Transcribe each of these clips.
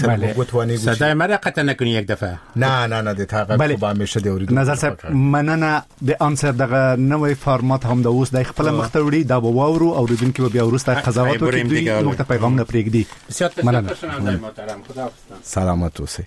بله صدای مرا قطع نکنی یک دفعه. نه ده تاغه خوب همیشه دی اوریدو نظر صاحب مننه د انصر دغه نوې فارمات هم د اوس د خپل مختوړي د وورو اوریدونکو بیا ورسته قضاوت وکړي نو ته پیغام نه پرېږدي. مننه محترم، خداحافظ. سلامت اوسئ.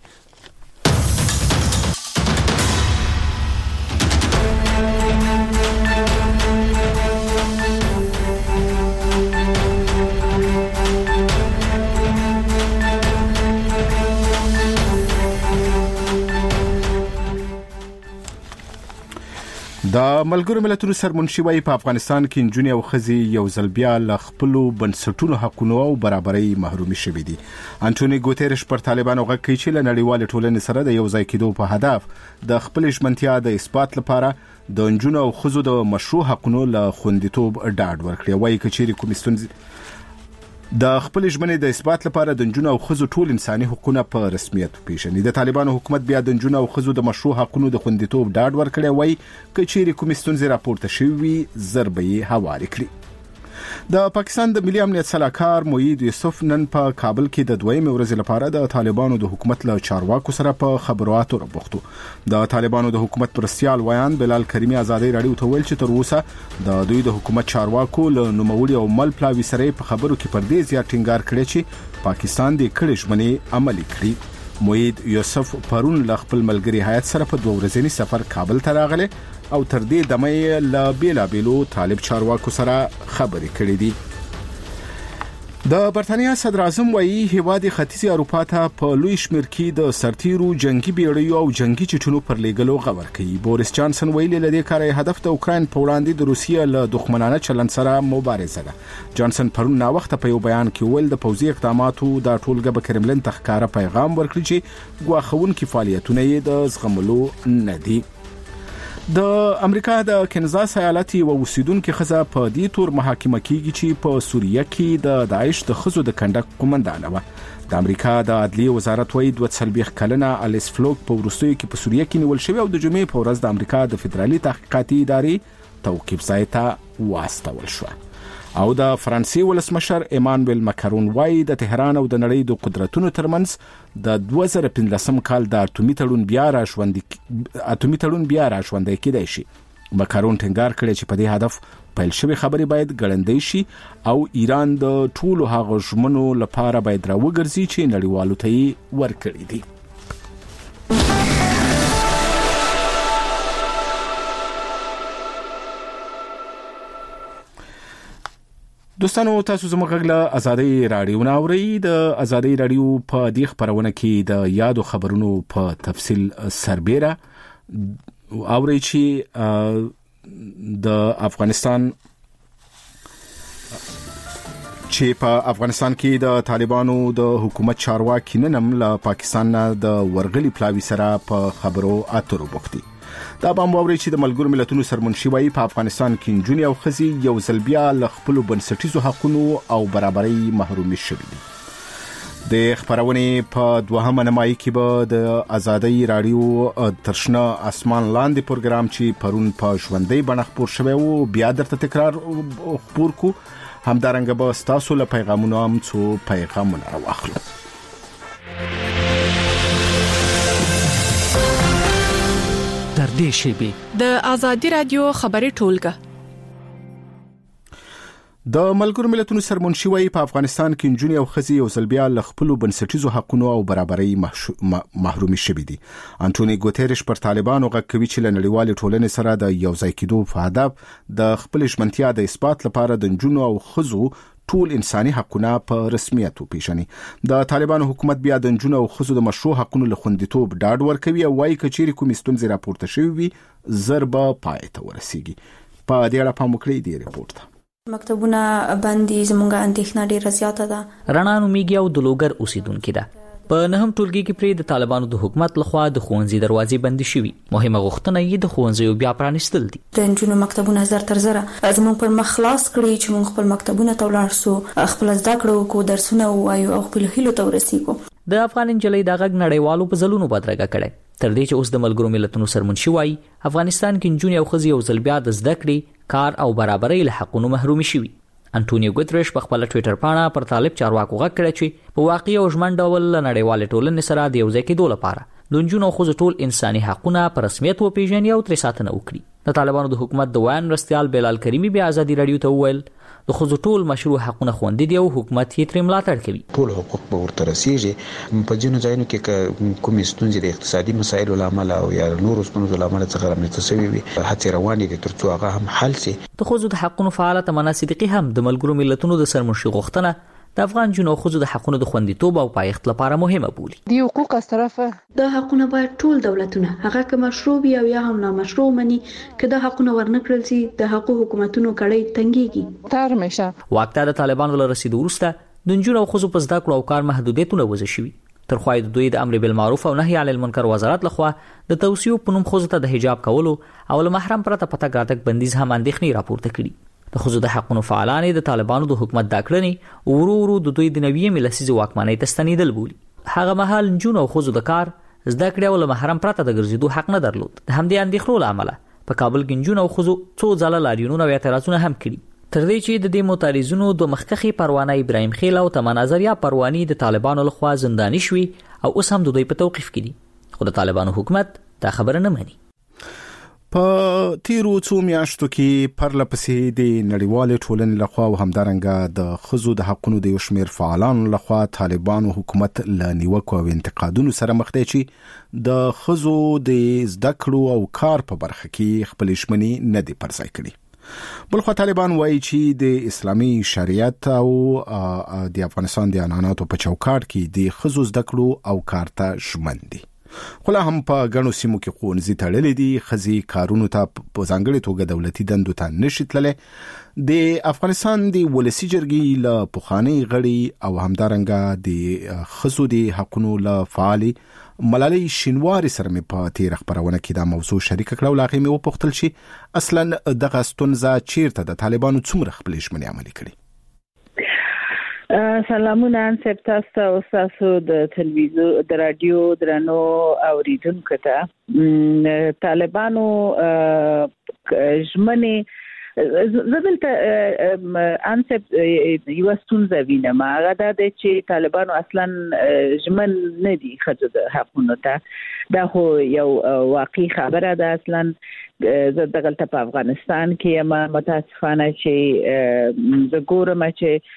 د ملګرو ملتونو سرمنشي وايي په افغانستان کې نجونې او ښځې یو ځل بیا له خپلو بنسټونو حقونو او برابرۍ محرومي شوي دي. انټونی ګوتریش پر طالبانو غږ کوي چې له نړیوال ټولنې سره د یو ځای کېدو په هدف د خپل ژمنتیا د اثبات لپاره د نجونو او ښځو د مشروع حقونو له خوندیتوب ډاډ ورکړي. وايي کچېرې کومې ستونزې د خپل ژمنې د اثبات لپاره د نجونو او ښځو ټول انساني حقوقونه په رسمیت پیژني. د طالبانو حکومت بیا د نجونو او ښځو د مشروع حقونو د خوندیتوب ډاډ ورکړي. وایي کچېرې کومې ستونزې راپورته شوي وي زر به یې هوارې کړي. د پاکستان د ملي امنیت سلاکار موید یوسف نن په کابل کې د دویمې ورځې لپاره د طالبانو د حکومت له چارواکو سره په خبرو اترو بوختو. د طالبانو د حکومت پرستیال ویان بلال کریمی ازادي رادیو ته ویل چې تر اوسه د دوی د حکومت چارواکو له نوموړي او مل پلاوي سره په خبرو کې پر دې زیات ټینګار کړی چې پاکستان د کړې ژمنې عملي کړي. موید یوسف پرون له خپل ملګری هیات سره په 2 ورځنی سفر کابل ته راغله او تر دې دمه له بیلابیلو طالب چارواکو سره خبرې کړې دي. د برتانیا صدر اعظم وایي هیواد ختیځي اروپا ته په لوی شمیر کې د سرتیرو جنگي بیړیو او جنگي چټونو پر لېږلو غور کوي. بوریس جانسن ویلي لدې کار هدف د اوکراین په وړاندې د روسیې له دښمنانه چلند سره مبارزه ده. جانسن پرون نا وخت په یو بیان کې ویل د پوځي اقداماتو د ټولګه به کرملین ته ښکاره پیغام ورکړي چې ګواښونکي فعالیتونه یې د زغملو نه دي. د امریکا د کنزاس ایالت یو اوسیدونکو ښځه په دې تور محاکمه کیږي چې په سوریه کې د داعش د ښځو د کنډک قومندانه و. د امریکا د عدلیې وزارت وایي 42 کلنه الیس فلوک په وروستیو کې په سوریه کې نیول شوی او د جمعې په ورځ د امریکا د فدرالي تحقیقاتي ادارې توقیف ځای ته واستول شو. او د فرانسې ولسمشر ایمانوئل ماکرون وایي د تهران او د نړۍ د قدرتونو ترمنځ د 2015 کال د اتومي تړون بیا راژوندی کېدای شي. ماکرون ټینګار کړی چې په دې هدف پیل شوی خبرې باید ګړندۍ شي او ایران د ټولو هغو ژمنو لپاره باید راوګرځي چې نړیوالو ته یې ورکړي دي. دوستانو تاسو زموږ غږ له ازادي رادیو نه اورئ. د ازادي رادیو په دې خبرونه کې د یادو خبرونو په تفصیل سربېره اورئ چې د افغانستان کې د طالبانو د حکومت چارواکي نن هم له پاکستان نه د ورغلي پلاوي سره په خبرو اترو بوختي. دا به واورئ چې د ملګرو ملتونو سرمنشي وايي په افغانستان کې نجونې او ښځې یو ځل بیا له خپلو بنسټیزو حقونو او برابرۍ محرومي شوي دي. د خبرونې په دوهمه نمایي کې به د ازادي رادیو تر شنه اسمان لاندې پروګرام چې پرون په ژوندۍ بڼه خپور شوی و بیا درته تکرار خپور کو. همدارنګه به ستاسو له پیغامونو هم څو پیغامونه راواخلو. در دې شیبه د ازادي رادیو خبري ټولګه د ملګرو ملتونو سرمنشي وايي په افغانستان کې نجونې او ښځې یو ځل بیا له خپلو بنسټیزو حقونو او برابرۍ محرومي شوي دي. انټونی ګوتریش پر طالبانو غږ کوي چې له نړیوالې ټولنې سره د یو ځای کېدو په هدف د خپل ژمنتیا د اثبات لپاره د نجونو او ښځو ټول انساني حقونه په رسمیت وپیژني. د طالبانو حکومت بیا د نجونو او ښځو د مشروع حقونو له خوندیتوب ډاډ ورکوي او وایي کچېرې کومې ستونزې راپورته شوي وي زر به پای ته ورسیږي. په دې اړه پام وکړئ دې ریپورت ته. مکتبونه باندې زموږه اندېښنه ډېره زیاته ده. رڼا نومیږي او د لوګر اوسیدونکې ده. په نهم ټولګي کې پرې د طالبانو د حکومت لخوا د ښوونځي دروازې بندې شوي. مهمه غوښتنه یې د ښوونځیو بیا پرانیستل دي. د نجونو مکتبونه زر تر زره زموږ پر مخ خلاص کړي چې موږ خپل مکتبونه ته ولاړ سو، خپل زده کړو وکړو، درسونه ووایو او خپل هیلو ته ورسیږو. د افغان نجلۍ د غږ نړیوالو په ځلونو بدرګه کړي. تر دې چې اوس د ملګرو ملتونو سرمنشي وايي افغانستان کې نجونې او ښځې یو ځل بیا د زده کړې، کار او برابرۍ له حقونو محرومي شوي. انټونیو ګوتریش په خپل ټوئیټر باندې پر طالب چارواکو غږ کړی چې په واقعي او ژمن ډول نړیوال ټولنې سره د یو ځای کېدو لپاره د نجونو او ښځو ټول انساني حقونه په رسمیت وپیژني او ترې ساتنه وکړي. د طالبانو د حکومت د ویان مرستیال بلال کریمی بیا ازادي رادیو ته وویل د ښځو ټول مشروع حقونه خوندي دي او حکومت یې ترې ملاتړ کوي. ټول حقوق به ورته رسیږي. په ځینو ځایونو کې کومې ستونزې د اقتصادي مسایلو له امله او یا نورو ستونزو له امله څخه رامنځته شوې وي هڅې روانې دي تر څو هغه هم حل شي. د ښځو د حقونو فعاله تمنا صدیقي هم د ملګرو ملتونو د سرمنشي غوښتنه د افغان جنو ښځو د حقونو د خوندیتوب او پایښت لپاره مهمه بولي. د حقوقو از طرفه د حقونو باید ټول دولتونه هغه که مشروع وي او یا هم نامشروع مني که د حقونو ورنکړل شي د حقوقو حکومتونو کړي تنګيږي. تر همیشه واکته د طالبانو له رسیدو وروسته د نجونو او ښځو په زده کړو او کار محدودیتونه وضع شوي. تر خو د دوی د امر بالمعروف او نهي عن المنکر وزارت لخوا د توصیو په نوم ښځو ته د حجاب کولو او له محرم پرته پتک راتګ بندیز هم اندېښنې راپورته کړي. د ښځو د حقونو فعالان د طالبانو د حکومت د کړنې ورو د دوی د نوې ملسیزې واکمنۍ ته ستنېدل بولي. هغه مهال نجونو او ښځو د کار زده کړې او له محرم پرته د ګرځېدو حق نه درلود. د همدې اندېښنو له امله په کابل کې نجونو او ښځو څو ځله لاریونونه او اعتراضونه هم کړي تر دې چې د دې معترضینو د مخکخي پروانه ابراهیم خیل او تمنا نظریه پروانی د طالبانو لخوا زنداني شوي او اوس هم د دوی په توقیف کې دي. خو د طالبانو حکومت دا خبره نه مني. په تیرو څو میاشتو کې پرلپسې د نړیوال ټولنې لخوا او همدارنګه د ښځو د حقونو د یو شمېر فعالانو لخوا طالبانو حکومت له نیوکو او انتقادونو سره مخ دی چې د ښځو د زده کړو او کار په برخه کې خپل ژمنې نه دي پرځای کړي. بلخوا طالبان وایي چې د اسلامي شریعت او د افغانستان د عنعناتو په چوکاټ کې د ښځو زده کړو او کار ته ژمن دي. خو لا هم په غنو سیمو کې ښوونځي تړلې دي. ښځې کارونو ته په ځانګړې توګه دولتي دندو ته نشي تللی. د افغانستان د ولسي جرګې له پخوانۍ غړي او همدارنګه د ښځو د حقونو له فعالې ملالۍ شینواري سره مې په تېره خپرونه کې دا موضوع شریکه کړه او له هغې مې وپوښتل چې اصلا دغه ستونزه چیرته د طالبانو څومره خپلې ژمنې عملي کړي. سلامونه انسب تاسو او تاسو د تلویزیون د رادیو درنو اوریدونکو ته طالبانو ژمنې زدلته انسب یو ستونزه وینم هغه دا چې طالبانو اصلا ژمن نه دي ښځو د حقونو ته. دا خو یو واقعي خبره ده. اصلا زه دغلته په افغانستان کې یم متاسفانه چې زه ګورم چې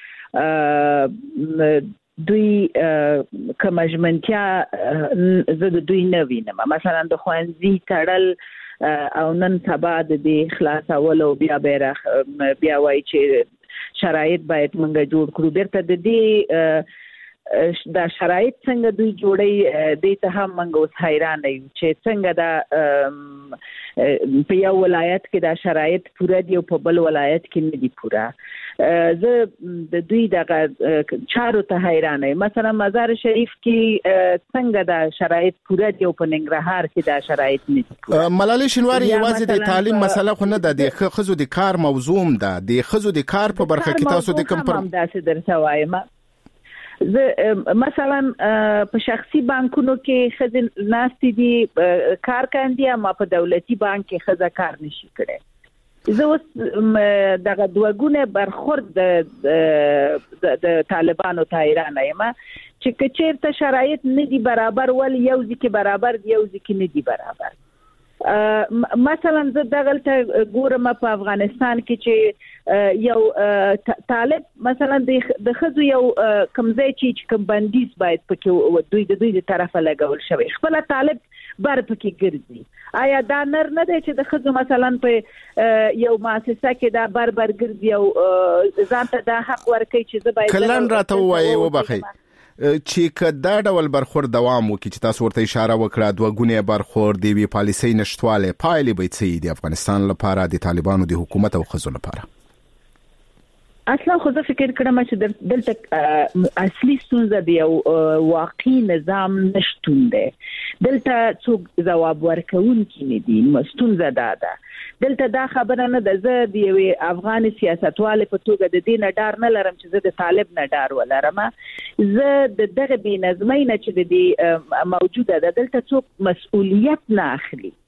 دوی کوم ژمنتیا زه د دوی نه وینم. مثلا د ښوونځي تړل او نن سبا د خلاصول او بیا وایي چې شرایط باید موږ جوړ کړو. بیرته د دې دا شرایط څنګه دوی جوړي دې ته هم موږ اوس حیران یو چې څنګه دا په یو ولایت کې دا شرایط پوره دي او په بل ولایت کې نه دي پوره. زه د دوی دغه چارو ته حیران یم. مثلا مزار شریف کې څنګه دا شرایط پوره دي او په ننګرهار کې دا شرایط نه دي پوره. ملالۍ شینواري یوازې د تعلیم مسله خو نه ده، د ښځو د کار موضوع ده. د ښځو د کار په برخه کې تاسو د کوم پر داسې درته وایم. زه مثلا په شخصي بانکونو کې ښځې ناستې دي کار کوي اما په دولتي بانک کې ښځه کار نشي کړی. زه اوس دغه دوګونه برخورد د طالبانو ته حیران یم چې چیرته شرایط نه دي برابر ول یو ځکه برابر دی یو ځکه نه دي برابر. مثلا زه دغلته ګورم په افغانستان کې چې یو طالب مثلا د ښځو یو کمزې چې کوم بندیز باید پکې دوی د طرفه لګول شوی خپل طالب بار پکې ګرځي. آیا دا نر نه دی چې د ښځو مثلا په یو مؤسسه کې دا بار ګرځي او ځان ته دا حق ورکړي چې زه باید کلن راته وایي وبخي چې کدا ډول برخورد دوام وکړي چې تاسو ورته اشاره وکړه دوه برخورد دی پالیسي نشټواله پایلې به څه دی افغانستان لپاره د طالبانو د حکومت او ښځو لپاره. اصلا خو زه فکر کړم چې دلته اصلي ستونزه دی او واقعي نظام نشټون دی. دلته څوک ځواب ورکوونکي نه دي. ستونزه ده دلته دا خبره نه ده. زه د یوې افغان سیاستوالې په توګه د دې نه ډار نه لرم چې زه د طالب نه ډار ولرم. زه د دغه بې نظمۍ نه چې د دې موجوده ده دلته څوک مسؤلیت نه اخلي.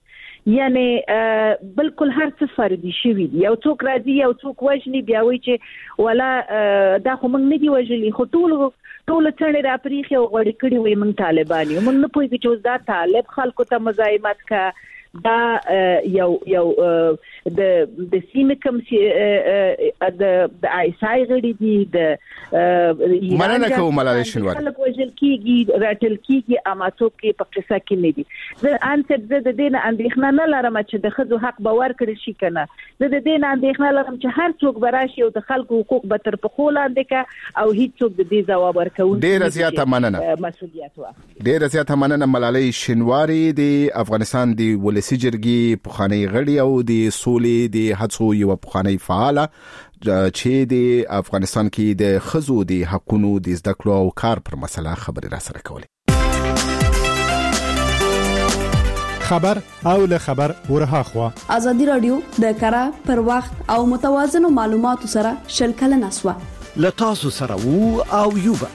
یعنی بالکل هر څه فردي شوی دی. یو څوک راځي یو څوک وژني بیا وایي چې ولا دا خو موږ نه دی وژلي، خو ټول څنډې را پریخي او غوړي کړي وي موږ طالبان یو. موږ نه پوهیږو چې دا طالب خلکو ته مزاحمت کا دا یو د سیمه کوم چې د آیسای غړي دي د مننه کوم ملالۍ شینواری خلک وژل کیږي راتل کیږي اما څوک په قصه کې نه دي. زه انت د دین اندېښنه نه لرم چې د خځو حق باور کړی شي کنه. زه د دین اندېښنه لرم چې هر څوک براشي او د خلکو حقوق به تر پخو لاندې کا او هیڅ څوک د دې ځواب ورکوي. ډېر زیاته مننه مسؤلیت واخلي. ډېر زیاته مننه ملالۍ شینواری د افغانستان د ولسی جرګې پخوانی غړي او د سولې د هڅو یو پخوانی فعال چې د افغانستان کې د خزو د حقونو د زده کړو او کار پر مسله خبرې را سره کولې. خبر او له خبر ورها خوا ازادي رادیو د کارا پر وخت او متوازن معلوماتو سره شلکل نسوه لتاسو سره وو او یوبا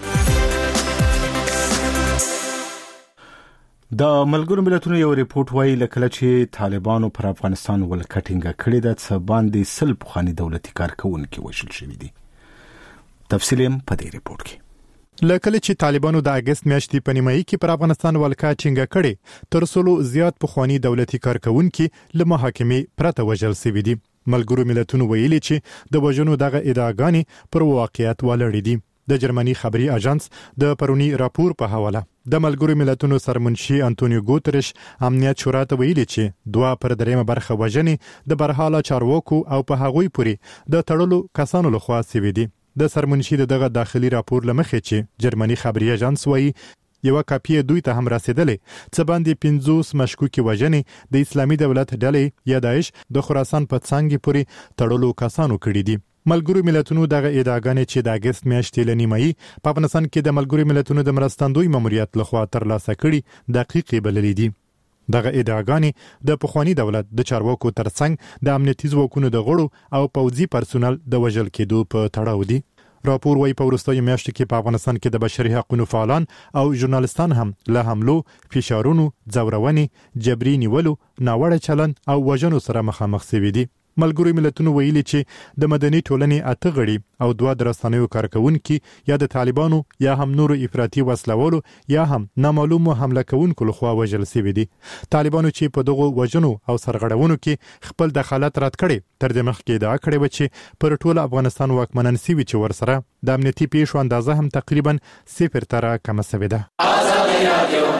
د ملګرو ملتونو یو ریپورت وایي لکه چې طالبانو پر افغانستان ولکټینګ کړی د څه باندې سل پخوانی دولتي کارکونکو وژل شوی دي. تفصیل په دې ریپورت کې لکه چې طالبانو د اگست میاشتې په نیمایي کې پر افغانستان ولکټینګ کړي تر څلو زیات پخوانی دولتي کارکونکو له محاکمې پرته وژل شوی دي. ملګرو ملتونو ویلي چې د وژنو دغه ادعاګانې پر واقعیت ولاړې دي. د جرمني خبري اژانس د پرونی راپور په حواله د ملګرو ملتونو سرمنشي انټونیو ګوتریش امنیت شورا ته ویلي چې 2/3 برخه وژنې د برحاله چارواکو او په هغوی پورې د تړلو کسانو لخوا سوي دي. د سرمنشي دغه داخلي راپور لمخې چې جرمني خبري اژانس وایي یو کاپی دوی ته هم رسیدلې څه باندې 50 مشکوکي وژنې د اسلامي دولت ډلې یا داعش د خراسان په څنګه پورې تړلو کسانو کړي دي. ملګرو ملتونو دغه ادعاګانې چې د اگست میاشتې لنیمایي په افغانستان کې د ملګرو ملتونو د مرستندوی ماموریت لخوا ترلاسه کړي دقیقې بللې دي. دغه ادعاګانې د پخوانی دولت د چارواکو ترڅنګ د امنیتي ځواکونو د غړو او پوځي پرسونل د وژل کېدو په تړاو دي. راپور وايي په وروستیو میاشتو کې په افغانستان کې د بشري حقوقو فعالان او ژورنالستان هم له حملو، فشارونو، ځورونې، جبري نیولو، ناوړه چلن او وژنو سره مخامخ شوي دي. ملګرو ملتونو ویلي چې د مدني ټولنې 8 غړي او 2 د رسنیو کارکونکو یا د طالبانو یا هم نورو افراطي وسلوالو یا هم نامعلومو حمله کوونکو لخوا وژل شوي دي. طالبانو چې په دغه وژنو او سرغړونو کې خپل دخالت رد کړي تر دې مخکې ادعا کړې و چې پر ټول افغانستان واکمنان سوي چې ورسره د امنیتي پیښو اندازه هم تقریبا 0 کم شوې ده. آزادي رادیو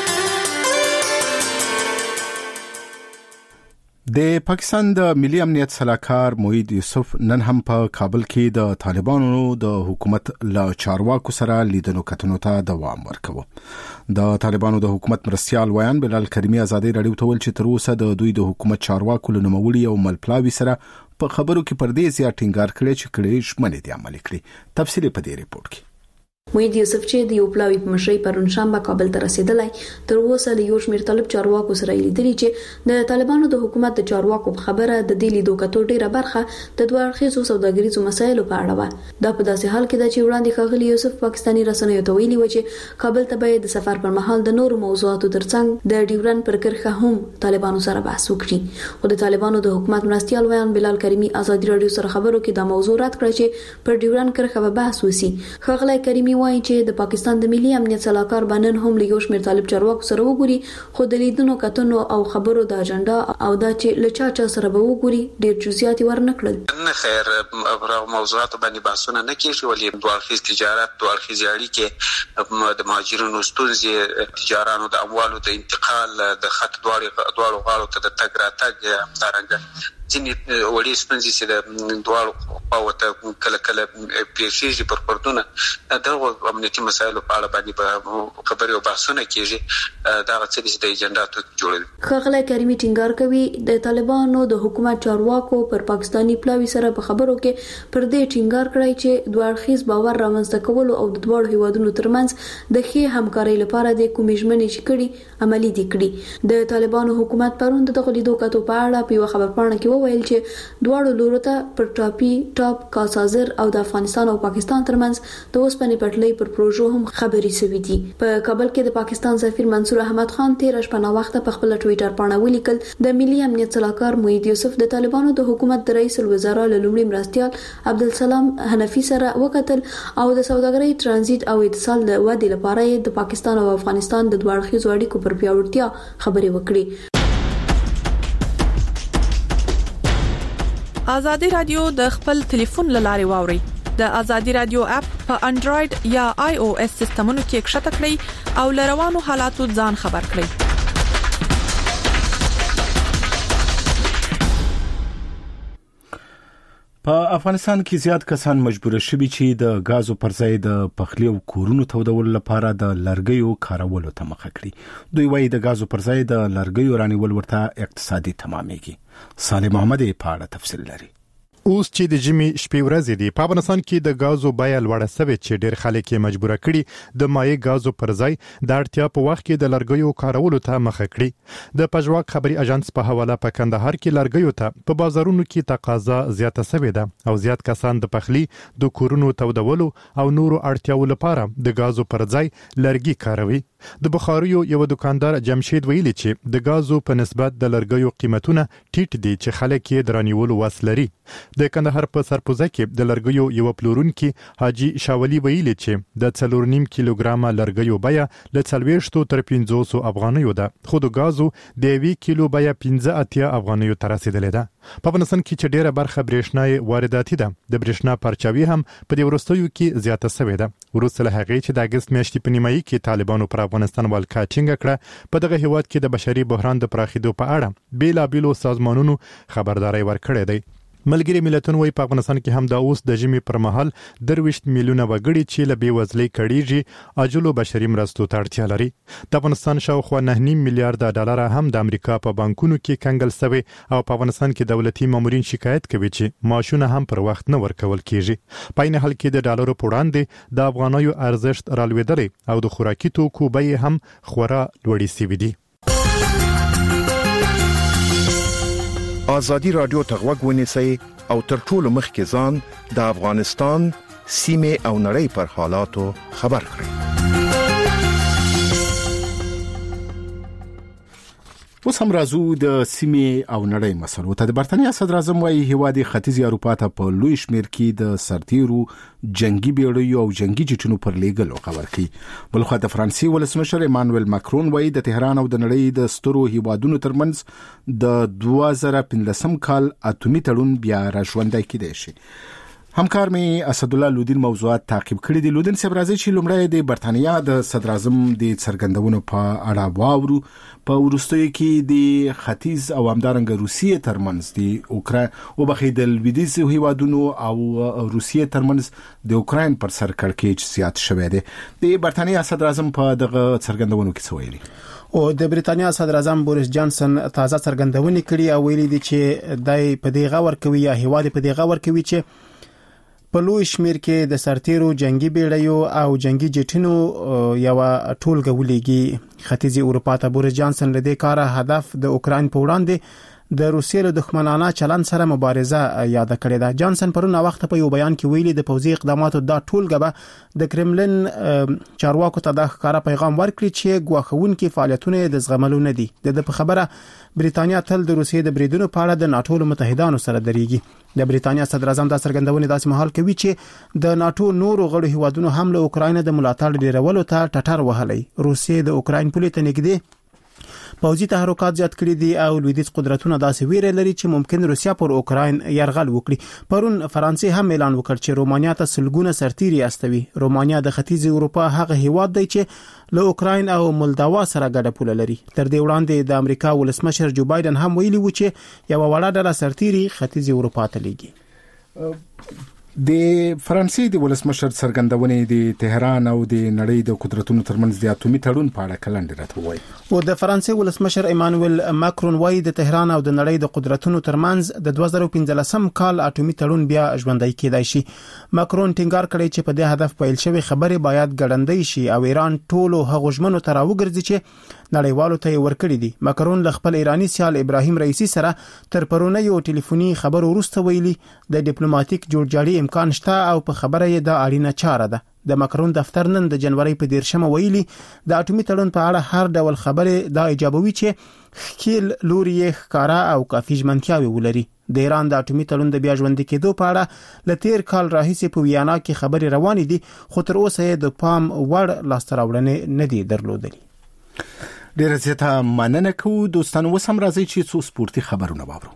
د پاکستان د ملي امنیت صلاحکار موحد یوسف نن هم په کابل کې د طالبانو د حکومت له چارواکو سره لیدنو کتنو ته دوام ورکوه. د طالبانو د حکومت مرستيال ویان بلال کریمی ازادي رادیو ته ویل چې تر اوسه د دوی د حکومت چارواکو له نوموړي او ملپلاوي سره په خبرو کې پردې زیات ټینګار کړي چې کړي شمنې دي عملي کړي. تفصیل په دې ریپورت کې موحد یوسف چې د یو پلاوی په مشرۍ پرون شنبه کابل ته رسیدلی تر اوسه د یو شمېر طالب چارواکو سره لیدلي چې د طالبانو د حکومت د چارواکو په خبره د دې لیدو کتو ډیره برخه د دوه اړخیزو سوداګریزو مسایلو په اړه و. دا په داسې حال کې ده چې وړاندې ښاغلي یوسف پاکستاني رسنیو ته ویلي و چې کابل ته باید د سفر پر مهال د نورو موضوعاتو ترڅنګ د ډیورن پر کرښه هم طالبانو سره بحث وکړي. خو د طالبانو د حکومت مرستيال ویان بلال کریمی ازادي رادیو سره خبرو کې د موضوع رد کړ چې پر ډیورن کرښه به بحث وسی. ښاغلي کریمی وایي چې د پاکستان د ملي امنیت صلاحکار بنن هم له یو شمېر طالب چارواکو سره وګوري خو د لیدونو کتنو او خبرو د اجنډا او دا چې لچا سره به وګوري ډېر جزئیات ورنکړل. نه خیر موضوعات باندې بحثونه نه کیږي ولې دوه اړخیز تجارت دوه اړخیز اړیکې د مهاجرینو ستونزې تجارانو د اموالو د انتقال د خط دواړو غاړو ته د تګ راتګ همدارنګه ځینې وړي ستونزې چې د دواړو خواوو ته کله پیښیږي پر پردونه دغه امنیتي مسایلو په اړه باندې خبرې او بحثونه کیږي دغه څه چې د ایجنډا جوړوي. ښاغلی کریمي ټینګار کوي د طالبانو د حکومت چارواکو پر پاکستاني پلاوي سره په خبرو کې پر دې ټینګار کړی چې دوه اړخیز باور رامنځته کول او د دواړو هیوادونو ترمنځ د ښې همکارۍ لپاره د کومې ژمنې چې کړي عملي دي کړي. د طالبانو حکومت پرون د دغه لیدو کتو په اړه په یو خبرپاڼه کې وویل چې دواړو لورو ته پر پنجاب، کاسازر او د افغانستان او پاکستان ترمنځ د اوسپنې پټلۍ پر پروژو هم خبرې شوې دي. په کابل کې د پاکستان سفیر منصور احمد خان 13 شپه وخت په خپل ټوئیټر باندې ولیکل د ملي امنیت صلاحکار موحد یوسف د طالبانو د حکومت د رئیس الوزرا لومړي مرستیال عبدالسلام حنفي سره وکتل او د سوداګرۍ ترانزیت او اتصال د ودې لپاره د پاکستان او افغانستان د دوه اړخیزو اړیکو پر پیاوړتیا خبرې وکړي. ازادي رادیو د خپل ټلیفون لارې واوري. د ازادي رادیو اپ په انډراید یا آی او اس سیستمونو کې کښته کړئ او لروانو حالاتو ځان خبر کړئ. په افغانستان کې زیات کسان مجبور شوي چې د غازو پر ځای د پخلی او کورونو تودولو لپاره د لرګیو کارولو ته مخه کړي. دوی وايي د غازو پر ځای د لرګیو رانیول ورته اقتصادي تمامېږي. صالح محمد په اړه تفصیل لري. اوس چې د جمی شپې ورځې دی په افغانستان کې د غازو بیه لوړه شوې چې ډېر خلک یې مجبور کړي د مایع غازو پر ځای د اړتیا په وخت کې د لرګیو کارولو ته مخه کړي. د پژواک خبري اژانس په حواله په کندهار کې لرګیو ته په بازارونو کې تقاضا زیاته شوې ده او زیات کسان د پخلی د کورونو تودولو او نورو اړتیاو لپاره د غازو پر ځای لرګي کاروي. د بخاریو یو دکاندار جمشید ویلي چې د غازو په نسبت د لرګیو قیمتونه ټیټ دي چې خلک یې درانیولو وس لري. د کندهار په سرپوزه کې د لرګیو یو پلورونکي حاجی شاولی ویلي چې د 4.5 کیلوګرام لرګیو بیه له 40 تر 500 افغانیو ده خو د غازو د 1 کیلو بیه 15 افغانیو ته رسیدلې ده. په افغانستان کې چې ډیره برخه برېښنا وارداتي ده د برېښنا پرچاوي هم په دې ورستیو کې زیاته شوې ده. ورسره هغه چې د اگست میاشتې په نیمایي کې طالبانو پر افغانستان والکا ټینګه کړه په دغه هیواد کې د بشري بحران د پراخېدو په اړه بیلابیلو سازمانونو خبرداري ورکړې ده. ملګری ملتونه وايي په افغانستان کې هم د اوس د جمی پر مهال 23 میلیونه وګړي چې له بیوزلۍ کړيږي اجلو بشري مرستو ته اړتیا لري. د افغانستان شاوخوا 9.5 میلیارډ ډالر هم د امریکا په بانکونو کې کنګل شوی او په افغانستان کې دولتي مامورین شکایت کوي چې معاشونه هم پر وخت نه ورکول کیږي. په این حال کې د ډالرو په وړاندې د افغانیو ارزښت رالوېدلی او د خوراکي توکو بیې هم خورا لوړې شوې دي. ازادي رادیو تغوږ ونیسئ او تر ټولو مخکې ځان د افغانستان سیمه او نړۍ پر حالاتو خبر کړئ. اوس هم راځو د سیمه او نړۍ مسلو ته. د برتانیا صدر اعظم وايي هیواد ختیځ اروپا ته په لوی شمیر کې د سرتیرو جنگي بیړیو او جنگي جټونو پر لیږلو خبر کړي. بلخو د فرانسې ولسمشر ایمانوئل ماکرون وايي د تهران او د نړۍ د سترو هیوادونو ترمنځ د 2015 کال اتومي تړون بیا راژوندی کیدای شي. همکار می اسد الله لودین موضوعات تعقیب کړي دي. لودین صاحب راځي چې لومړی د برتانیا د صدر اعظم د څرګندونو په اړه واورو. په ورستیو کې د ختیځ او همدارنګه روسیې ترمنځ د اوکراین او بخیدل لویدیځ هیوادونو او روسیې ترمنځ د اوکراین پر سر کړکېچ زیات شوی دی. د برتانیا صدر اعظم په دغه څرګندونو کې څه ویلي او د برتانیا صدر اعظم بوریس جانسن تازه څرګندونې کړي او ویلي دي چې دای په دې غور کوي یا هیواد په دې غور کوي چې په لوی شمیر کې د سرتیرو جنگي بیړیو او جنگي جټونو یو ټولګه ولېږي. ختیځي اروپا ته بوریس جانسن له دې کاره هدف د اوکراین په وړاندې د روسیې له دښمنانه چلند سره مبارزه یاد کړې ده. جانسن پرونه وخت په یو بیان کې ویلي د پوځي اقداماتو دا ټولګه به د کرملن چارواکو ته د ښکارا پیغام ورکړي چې ګواښونکي فعالیتونه د زغملو نه دي. د خبره برتانیا تل د روسیې د بریدونو په اړه د ناتو متحدانو سره درېږي. د برتانیا صدر اعظم دا څرګندونه داسې مهال کوي چې د ناتو نورو غړو هیوادونو هم له اوکراین د ملاتړ ډیرولو ته ټټر وهلي. روسیې د اوکراین پولې ته نږدې پوځي تحرکات زیات کړي دي او لویدیځ قدرتونه داسې ویره لري چې ممکن روسیا پر اوکراین يرغل وکړي. پرون فرانسې هم اعلان وکړ چې رومانیا ته سلګونه سرتیري استوي. رومانیا د ختیځ اروپا هغه هیواد دی چې له اوکراین او مولداوا سره ګډه پوله لري. تر دې وړاندې د امریکا ولسمشر جو بایدن هم ویلي و چې یو وړه ډله سرتیري ختیځ اروپا ته لیږي. د فرانسې د ولسمشر څرګندونې د تهران او د نړۍ د قدرتونو ترمنځ د اټومي تړون په اړه کلند راته وایي. او د فرانسې ولسمشر ایمانوئل ماکرون وایي د تهران او د نړۍ د قدرتونو ترمنځ د 2015 کال اټومي تړون بیا ژوندۍ کېدای شي. ماکرون ټینګار کړی چې په دې هدف پیل شوی خبرې باید ګړندۍ شي او ایران ټولو هغو ژمنو ته راوګرځي چې نړیوالو ته ورکړي دي. ماکرون له خپل ایرانی سیال ابراهیم رئیسی سره تر پرونه یو ټلیفوني خبرو وروسته ویلي د ډیپلوماټیک جوړجاړي امکان شته او په خبره یې د اړینه چاره ده. د ماکرون دفتر نن د جنوري په 13 ویلي د اټومي تړون په اړه هر ډول خبره دا ایجابوي چې خپل لوري ښکارا او کافي ژمنتیاوي ولري. د ایران د اټومي تړون د بیا ژوندۍ کېدو په اړه ل تیر کال راهیسې په ویانا کې خبرې روانې دي خو تر اوسه د پام وړ لاستراوړنې نه دي درلودلې. ډیره زیاته مننه کوو دوستانو. وسم راځي چې څو سپورتي خبرونه واورو.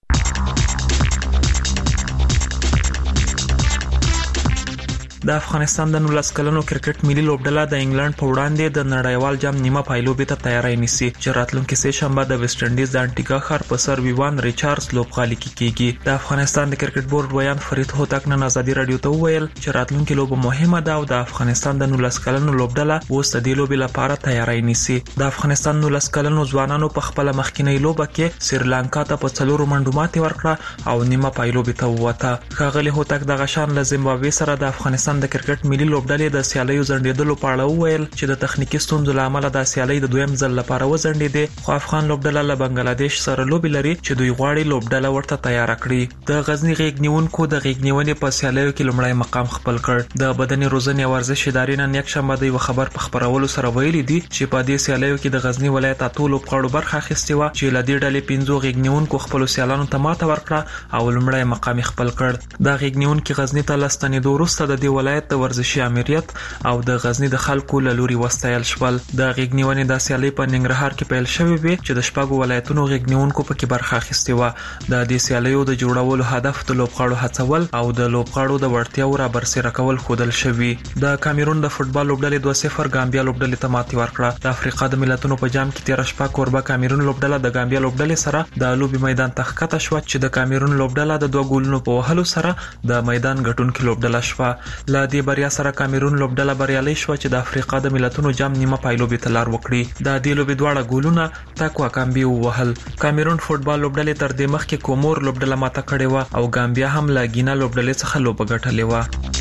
د افغانستان د 19 کلنو کرکټ ملي لوبډله د انګلند په وړاندې د نړیوال جام نیمه پایلوبې ته تیاری نیسي چې راتلونکي سه شنبه د ویسټ انډیز د انټیګا ښار په سر ویوان ریچارډز لوبغالي کې کیږي. د افغانستان د کرکټ بورډ ویان فرید هوتک نن ازادي رادیو ته وویل چې راتلونکي لوبه مهمه ده او د افغانستان د 19 کلنو لوبډله اوس د دې لوبې لپاره تیاری نیسي. د افغانستان 19 کلنو ځوانانو په خپل مخکینی لوبه کې سریلانکا ته په 4 منډو ماتې ورکړه او نیمه پایلوبې ته ووته. ښاغلي هوتک د غشان له زیمبابوې سره د افغانستان د کرکټ ملي لوبډلې د سیالیو ځنډېدلو په اړه وویل چې د تخنیکی ستونزو له امله د سیالي د دویم ځل لپاره وځنډېدې خو افغان لوبډله له بنگلاديش سره لوبي لري چې دوی غواړي لوبډله ورته تیار کړي. د غزنی غیږ نیونکو د غیږ نیونې په سیالیو کې لومړی مقام خپل کړ. د بدني روزنې او ورزش ادارې نن یک شنبه د خبر په خبرولو سره ویلي دي چې په دې سیالیو کې د غزنی ولایت اتو لوبغاړو برخه اخیستې و چې له دې ډلې 15 غیږ نیونکو خپل سیالانو ته ماته ورکړه او لومړی مقام خپل کړ. د غیږ نیونکو غزنی ته لستنې دوه د دې ولایت د ورزشي امریت او د غزنی د خلکو له لوري وستایل شول. د غیږ نیونې د سیالي په ننګرهار کې پیل شوې وي چې د شپږو ولایتونو غیږ نیونکو پکې برخه اخیستې و. د دې سیالیو د جوړولو هدف د لوبغاړو هڅول او د لوبغاړو د وړتیاو را برسېره کول ښودل شوی. د کامیرون د فوتبال لوبډلې 2-0 ګامبیا لوبډلې ته ماتې ورکړه. د افریقا د ملتونو په جام کې 13 شپه کوربه کامیرون لوبډله د ګامبیا لوبډلې سره د لوبي میدان ته ښکته شو چې د کامیرون لوبډله د 2 ګولونو په وهلو سره د میدان ګټونکو لوبډله شوه. له دې بریا سره کامیرون لوبډله بریالي شو چې د افریقا د ملتونو جام نیمه پایلوبې ته لار وکړي. د دې لوبې دواړه ګولونه تاکوا کامبي ووهل. کامیرون فوتبال لوبډلې تر دې مخکې کومور لوبډله ماته کړې و او ګامبیا هم له ګینا لوبډلې څخه لوبه ګټلې و.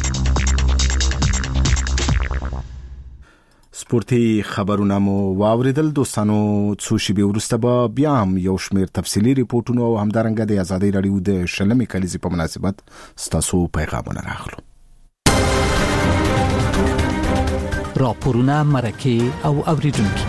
سپورتي خبرونه مو واوریدل دوستانو. څو شېبې وروسته به بیا هم یو شمېر تفصیلي ریپورتونه او همدارنګه د ازادي رادیو د 20 کلیزې په مناسبت ستاسو پیغامونه راغلو. راپورونه مرکه او اوریدونکو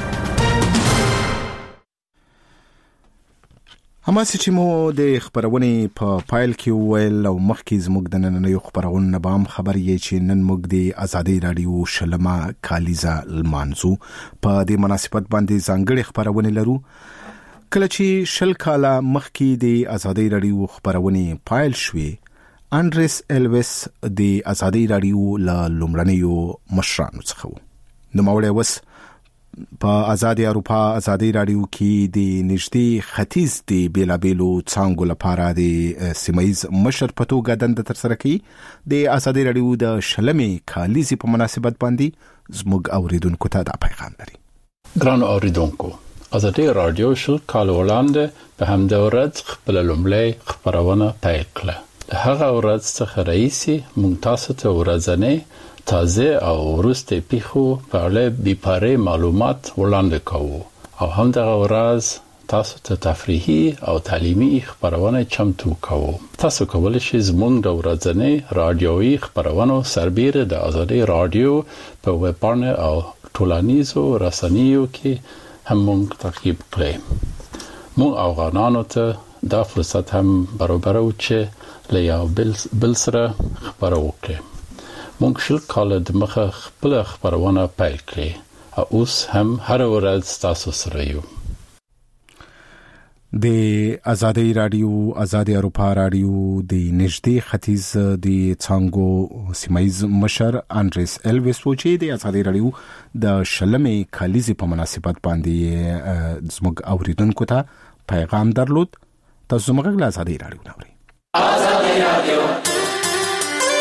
هماسې چې مو د خبرونې په پایل کې ویل او مخکې زموږ د نننیو خبرونو به هم خبر یې چې نن موږ د ازادي رادیو 20 کالیزه لمانځو. په دې مناسبت باندې ځانګړي خبرونه لرو. کله چې 20 کاله مخکې د ازادي رادیو خبرونه پایل شوې انډریس الویس د ازادي رادیو له لومړنیو مشرانو څخه و. نو موړی وس په آزادي اروپا ازادي رادیو کې د نږدې ختیځ د بیلابېلو څانګو لپاره د سیمایز مشر په توګه دنده ترسره کوي. د ازادي رادیو د 20 کالیزې په مناسبت باندې زموږ اوریدونکو ته دا پیغام لري. ګران اوریدونکو، ازادي رادیو 20 کال وړاندې په همدې ورځ خپل لومړی خبرونه پیل کړه. هغه ورځ څخه رئیسي موږ تاسو ته ورځنی تازه او ورسته پیخو په اړه بیپاره معلومات وړاندې کوو او هم دغه ورځ تاسو ته تفریحي او تعلیمي خبرونه چمتو کوو. تاسو کولی شئ زموږ د ورځنی رادیوي خبرونو سربېره د ازادي رادیو په ویب پاڼه او ټولنیزو رسنیو کې هم موږ تعقیب کړئ. موږ افغانانو ته دا فرصت هم برابرو چې له یو بل سره خبرو وکړو. موږ 20 کال د مخه خپل خبرونه پیل کړې او اوس هم هر ورځ تاسو سره یو. د ازادي رادیو ازادي اروپا رادیو د نږدې ختیځ د څانګو سیمایز مشر انډریس الویس و چې د ازادي رادیو د 20 کالیزې په مناسبت باندې زموږ اوریدونکو ته پیغام درلود. تاسو موږ له ازادي رادیو نوري. ازادي رادیو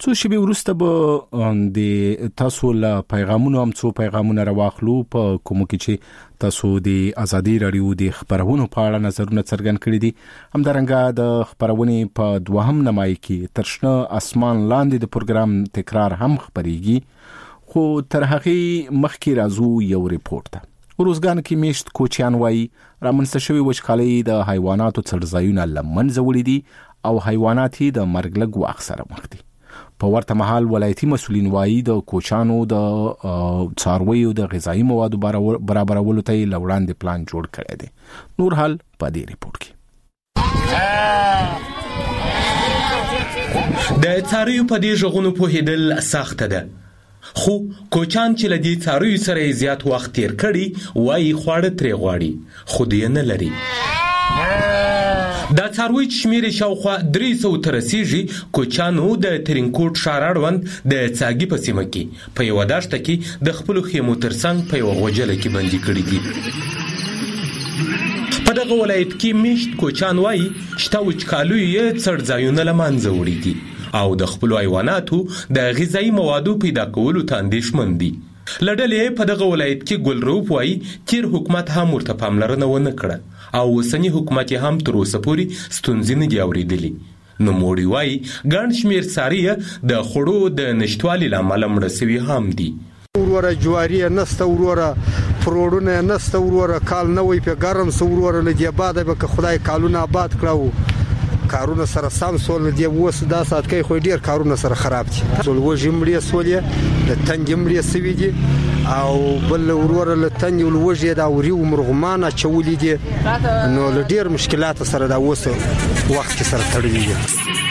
څو شیبې وروسته به د تاسو له پیغامونو هم څو پیغامونه راواخلو په کوم کې چې تاسو د ازادي رادیو د خبرونو په اړه نظرونه څرګند کړي دي. همدارنګه د خبرونې په دوهم نمای کې ترشنه اسمان لاندې د پروګرام تکرار هم خبريږي. خو تر هغه مخکې راځو یو ریپورت ته. روزګان کې میشت کوچیان وایي رامنځته شوی وچکالي د حیواناتو څړځایونه لمنځه وړي دي او حیوانات د مرګ له ګواښ سره مخ دي. په ورته مهال ولایتي مسؤلین وایي د کوچانو د څارویو د غذایی موادو برابرولو ته لوړاندې پلان جوړ کړی دی. نور حال په دې ریپورت کې. د څارویو په دې ژغونو پوهېدل سخت ده. خو کوچان چې لدی څاروي سره زیات وخت تیر کړي وایي خواړه ترې غواړي خو دې نه لري. دا څاروي شمیر شاوخوا 300 تر رسیږي. کوچانو د ترینکوټ ښار اړوند د څاګي په سیمه کې په یو داشته کې د خپل خیمو ترڅنګ په یو غوجله کې بندي کړي دي. په دغه ولایت کې میشت کوچان وایي شته وچکالو یې څړځایونه لمنځه وړي دي او د خپل حیواناتو د غذایی موادو پیدا کولو ته اندېښمن دي. لړلې په دغه ولایت کې ګلروپ وایي تیر حکومت هم ورته پاملرنه ونه کړه او اوسنی حکومت هم تر اوسه پورې ستونزې نه دي اورېدلې. نوموړي وایي ګڼ شمېر څاروي د خوړو د نشتوالي له امله مړه سوي هم دي. وروره جواری نسته، وروره پروړونه نسته، وروره کال نه وي په ګرم سو، وروره لدی باده به خدای کالونه آباد کړو. کارونه سره سم سول دی وس دا سات کې خو ډیر کارونه سره خراب دي. ټول وجمړي سولې د تنجمړي سوي دي او بل وروره له تنجول وجه دا وري مرغمانه چولې دي. نو له ډیر مشکلات سره دا وس وخت سره تړلې دي.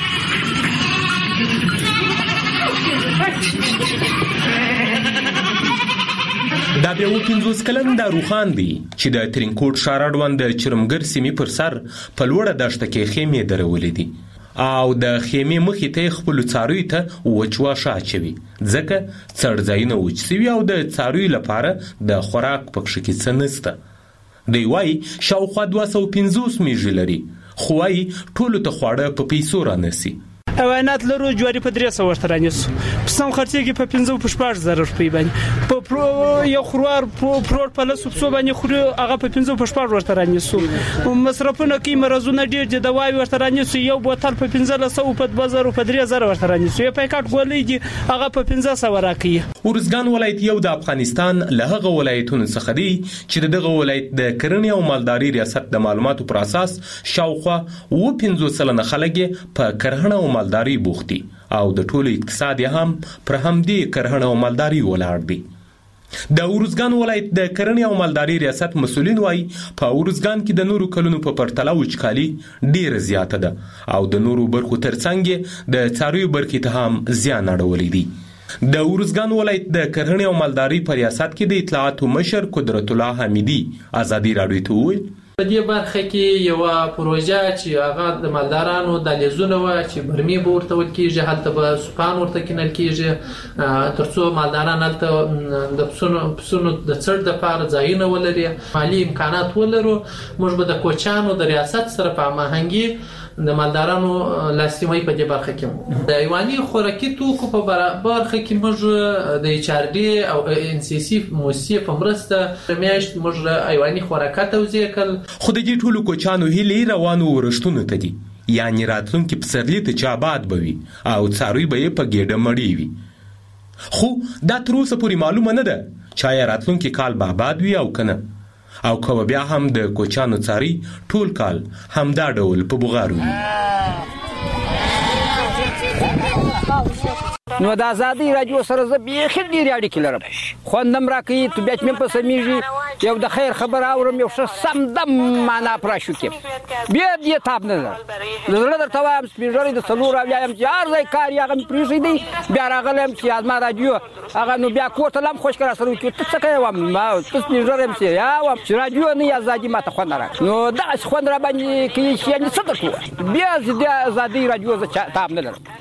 دا بیا 50 کلن داروخان دی چې د ترینکوټ ښار اړوند د چرمګر سیمې پر سر په لوړه دښته کې خیمې درولې دي او د خیمې مخې ته خپل څاروي ته وچواشه اچوي ځکه څړځایونه وچ سوي او د څاروي لپاره د خوراک پکښ کې څه نشته. دی وایي شاوخوا 250 میږي لري خو وایي ټولو ته خواړه په پیسو رانسي. حیوانات لرو جواری په 300 ورته رانیسو پسم خرڅېږي په 15.000 روپۍ باندې په یو خروار پروت په لاسو څو باندې خوري هغه په 15.0 ورته رانیسو. مصرفونه کې مرزونه ډیر دي دواوی ورته رانیسو یو بوتل په 1500 په 2000 په 3000 ورته رانیسو یو پاکټ ګولې دي هغه په 1500 راکړي. ورزګان ولایت یو د افغانستان له هغه ولایتونو څخه دی چې دغه ولایت د کرنې او مالداري ریاست د معلوماتو پر اساس شاوخوا 50% خلک په کرهڼه او مالداري بوختي او د ټولو اقتصاد هم پر همدې کرهڼه او مالداري ولاړ دی. د ورزګان ولایت د کرنې او مالداري ریاست مسؤلین وایي په ورزګان کې د نورو کلونو په پرتله وچکالي ډیره زیاته ده او د نورو برخو ترڅنګ د څارویو برخې ته هم زیان اړولی دی. د ورزګان ولایت د کرنې او مالداري په ریاست کې د اطلاعاتو مشر قدرت الله حمیدي ازادي رادیو ته وویل په دې برخه کې یو پروژه چې هغه د مالدارانو د لیزونه و چې برمي به ورته ورکیږي هلته به سپان ورته کینل کیږي ترڅو مالداران هلته د پسونو د څړ د پاره ځایونه ولري مالی امکانات ولرو. موږ به د کوچانو د ریاست سره په هماهنګي د مالدارانو لاسنیوي په دې برخه کې د حیواني خوراکي توکو په برخه کې موږ د ایچ ار ډي او ان سی سی موسسې په مرسته میاشت موږ حیواني خوراکات توزیع کړل. خو د دې ټولو کوچانو هیلې روانو ورښتونو ته دي یعنی راتلونکي پسرلي ته چې آباد به وي او څاروي به یې په ګېډه مړې وي. خو دا تر اوسه پورې معلومه نه ده چې آیا راتلونکي کال به آباد وي او که نه او که بیا هم د کوچانو څاری ټول کال همدا ډول په بغارو وي. نو د ازادي رادیو سره زه بیخي ډېرې اړیکې لرم خوندم راکوي تو بیا چې مې په سمیږي یو د خیر خبر اورم یو ښه سمدم معنا پراشو کې بیا دې تاب نه ده زړه درته وایم سپینږیری د څلور اویایم چې هر ځای کار یې هغه مې پرېښی دی بیا راغلی یم چې زما رادیو هغه نو بیا کور ته لا هم خوشکه راسره وکړي ته څه کوې وم ته سپینږیری یم چې یا وم چې رادیو نه یې ازادي ماته خوند نه راکړي نو دغسې خوند راباندې کوي چې یعنې څه درته ووایم بیا د ازادي رادیو زه تاب نه لرم.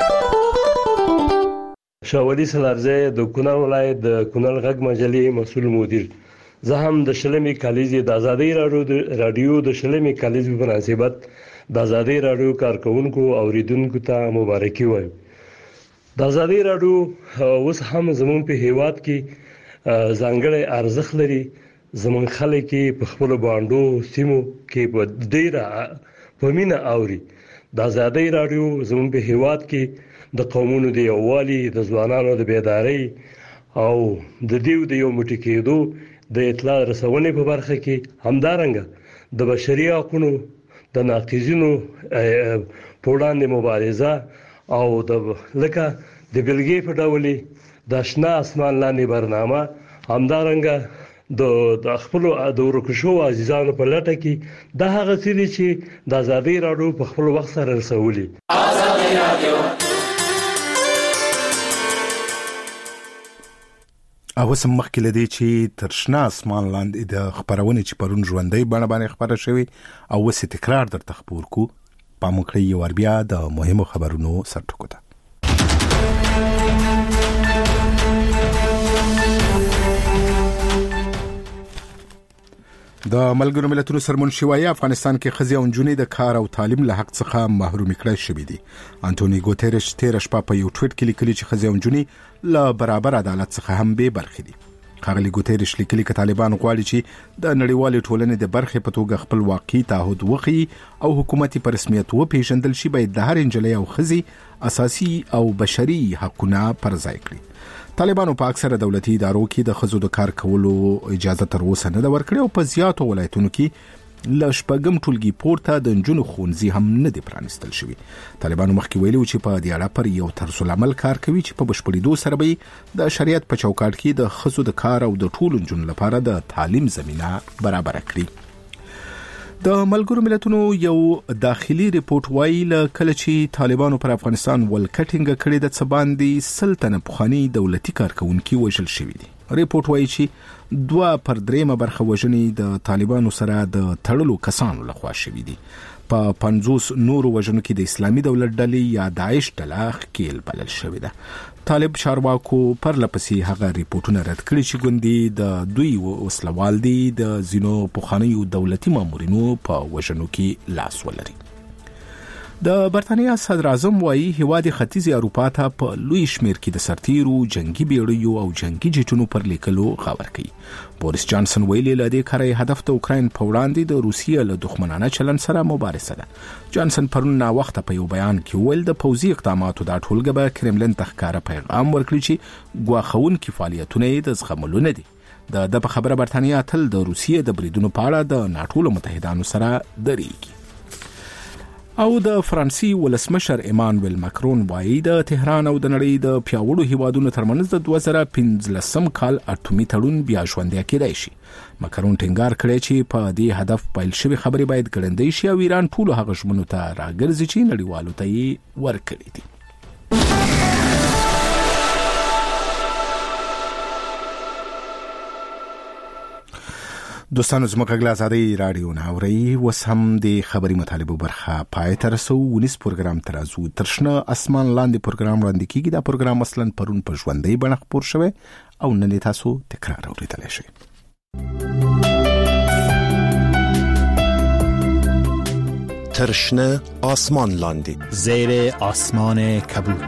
شاولي سلارزی د کونړ ولایت د کونړ غږ مجلې مسؤل مدیر. زه هم د شلمې کالیزې د ازادي رادیو د شلمې کالیزې په مناسبت د ازادي رادیو کارکونکو او اوریدونکو ته مبارکي وایم. د ازادي رادیو اوس هم زموږ په هیواد کې ځانګړی ارزښت لري. زموږ خلک په خپل باندو سیمو کې په ډیره په مینا اوري. د ازادي رادیو زموږ په هیواد کې د قومونو د یووالي، د ځوانانو د بیداری او د دیو د یو موټی کېدو د اطلاع رسونې په برخه کې همدارنګه د بشري حقوقو د ناقضینو په وړاندې مبارزه او د لکه د بلګې په ډول د آشنا اسمان لاندې برنامه همدارنګه د خپل د ورکشو عزیزانو په لټه کې د هغه څه چې د ازادي رادیو په خپل وخت سره رسولي. ازادي رادیو او سم مخکې لدی چې ترشنا اسمان لاندې د خبرونه چې پرون ژوندۍ باندې خبره شوی او وسې تکرار در تخپور کو پاموکړی یو بیا د مهمو خبرونو سرټکو ده. د ملګرو ملتونو سرمنشي افغانستان کې ښځې او نجونې د کار او تعلیم له حق څخه محروم کړي شوې دي. انټونی ګوتيرش تیر شپه په یو ټویټ کې لیکلي چې ښځې او نجونې له برابر عدالت څخه هم به برخې دي. ښاغلي ګوتيرش لیکلي چې طالبان غواړي چې د نړیوال ټولنې د برخې په توګه خپل واقعي تعهد وکړي او حکومتي په رسمیت وپیژندل شي باید د هر نجلۍ او ښځې اساسي او بشري حقوقونه پر ځای کړي. طالبانو په اکثره دولتي ادارو کې د ښځو د کار کولو اجازه تر اوسه نه ده ورکړې او په زیاتو ولایتونو کې له شپږم ټولګي پورته د نجونو ښوونځي هم نه دي پرانیستل شوي. طالبانو مخکې ویلي چې په دې اړه پر یو طرزالعمل کار کوي چې په بشپړېدو سره به د شریعت په چوکاټ کې د ښځو د کار او د ټولو نجونو لپاره د تعلیم زمینه برابر کړي. د ملګرو ملتونو یو داخلي ریپورت وایي کله چې طالبانو پر افغانستان ولکټینګ کړي د څه باندې 100 تنه پخواني دولتي کارکونکي وژل شوي دي. ریپورت وایي چې 2/3 برخه وژنې د طالبانو سره د تړلو کسانو لخوا شوي دي. په 50 نورو وژنو کې د اسلامي دولت ډلې یا داعش ډله ښکیل بلل شوې ده. طالب چارواکو پر لپسې هغه ریپورتونه رد کړي چې ګوندې د دوی وسلوال دي د زینو پخوانیو دولتي مامورینو په وژنو کې لاس ولري. د برتانیا صدر اعظم وایي هیواد ختیځې اروپا ته په لوی شمیر کې د سرتیرو جنگي بیړیو او جنگي جټونو پر لیکلو خبر کوي. بوریس جانسن ویلي له دې کاره هدف د اوکراین په وړاندې د روسیې له دښمنانه چلن سره مبارزه ده. جانسن پرون نا وخت په یو بیان کې ویل د پوځي اقداماتو د ټولګه به کرملین ته ښکاره پیغام ورکړي چې ګواښونکي فعالیتونه یې د زغملو نه دي. د په خبره برتانیا تل د روسیې د بریدونو په اړه د ناټو متحدانو سره درېږي. او د فرانسې ولسمشر ایمانویل ماکرون وایي د تهران او د نړۍ د پیاوړو هیوادونو ترمنځ د 2015 کال اټومي تړون بیا ژوندی کېدای شي. ماکرون ټینګار کړی چې په دې هدف پیل شوی خبرې باید ګړندۍ شي او ایران ټول هغه ژمنو ته راګرځي چې نړیوالو ته یې ورکړي دي. دوستانو زموږ غږ آزادۍ رادیو ناوري وس هم د خبري مطالبه برخه پای ته رسو. ونیس پروګرام ترازو ترشنه اسمان لاندې پروګرام وړاندې کیږي. دا پروګرام اصلا پرون په ژوندۍ بڼه خبر شوی او نن تاسو تکرار اوریدلای شئ. ترشنه آسمان لاندې زیر آسمان کبود.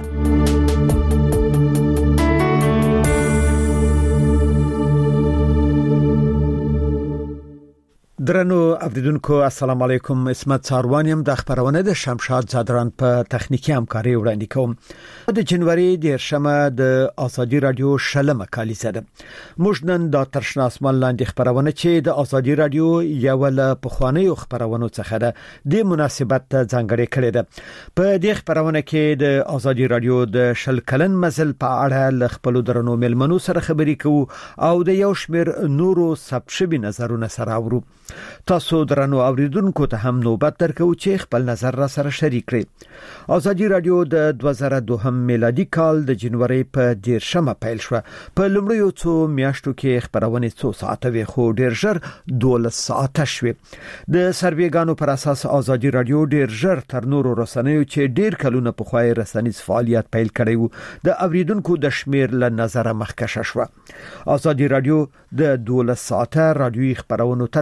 درنو اوریدونکو السلام علیکم. اسمت ساروانیم د خبرونه د شمشاد زادران په تخنیکی همکاري وړاندې کوم. د جنوري د شمه د ازادي رادیو شلمه کالیزه ده. موږ نن د ترشنا اسمان لاندې خبرونه چې د ازادي رادیو یو له پخوانیو خبرونو څخه ده د مناسبت ځانګړې کړې ده. په دې خبرونه کې د ازادي رادیو د شل کلن مزل په اړه ل خپل درنو ملمنو سره خبرې کوو او د یو شمیر نورو ثبت شوی نظرونه سره اورو. تاسو درنو اوریدونکو ته هم نوبت درکو چې خپل نظر را سره شریک کړئ. ازادي رادیو د 2002 میلادي کال د جنوري په 10مه پیل شو. په لومړیو څو میاشتو کې خبرونه 2 ساعته وي خو ډیر ژر 12 ساعته شوه. د سرویګانو پر اساس ازادي رادیو ډیر ژر تر نورو رسنیو چې ډیر کلونه په خوای رسنیز فعالیت پیل کړی وو د اوریدونکو د شمیر له نظر مخکشه شو. ازادي رادیو د 12 ساعته رادیوي خبرونو ترڅنګ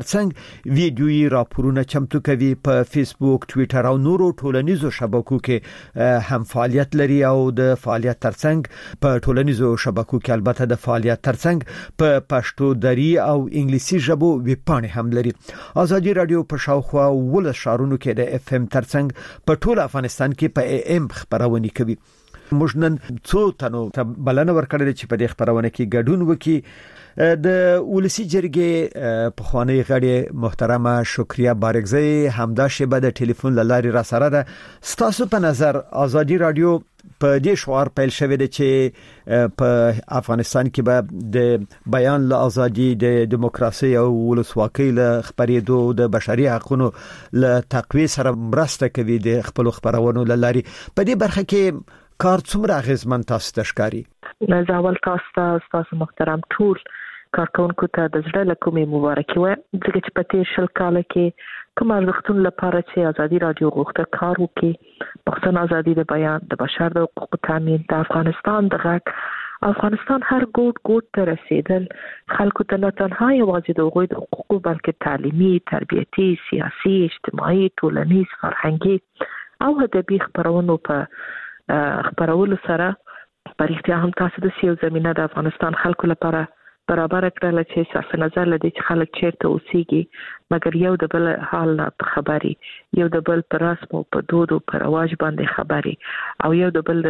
ویډیويي راپورونه چمتو کوي په فیسبوک، ټوئیټر او نورو ټولنیزو شبکو کې هم فعالیت لري او د فعالیت ترڅنګ په ټولنیزو شبکو کې البته د فعالیت ترڅنګ په پښتو دري او انګلیسي ژبو ویبپاڼې هم لري. ازادي رادیو په شاوخوا ول شارونو کې د اف ام ترڅنګ په ټول افغانستان کې په ای ام خبرونه کوي. موږ نن څو تنو ته بلنه ورکړل چې په دې خبرونه کې ګډون وکړي. د ولسی جرګې په خوانی غړي محترمه شکریا بارګزی همدا شبه د ټلیفون لاري را سره ده. ستاسو په نظر ازادي رادیو په دې شعار پیل شوی دی چې په افغانستان کې به د بیان له ازادي، د دیموکراسي او ولسواکۍ له خبرېدو، د بشري حقوقو له تقویه سره مرسته کوي د خپل خبرونو لاري. په دې برخه کې کار څومره اغیزمن تاسو ته ښکاري؟ زاول تاسو محترم ټول کارکونکو ته د زړه له کومې مبارکي وایم، ځکه چې په تیر شل کال کې کوم ارزښتونه لپاره چې ازادي رادیو غوښته کار وکړي، پښتون ازادي د بیان، د بشر د حقوقو تامین، د افغانستان د غږ، افغانستان هر ګوټ ته رسیدل، خلکو ته نه تنها یوازې د هغوی د حقوقو بلکې تعلیمي، تربیتي، سیاسي، اجتماعي، ټولنیز، فرهنګي او ادبي خبرونو په خبرولو سره په رښتیا هم تاسو د سیو زمينه د افغانستان خلکو لپاره برابر کړل چې صرف نظر لدی چې خلک چیرته اوسېږي، مګر یو د بل حال نه خبري، یو د بل پر رسم او په دود او پر رواج باندې خبري، او یو د بل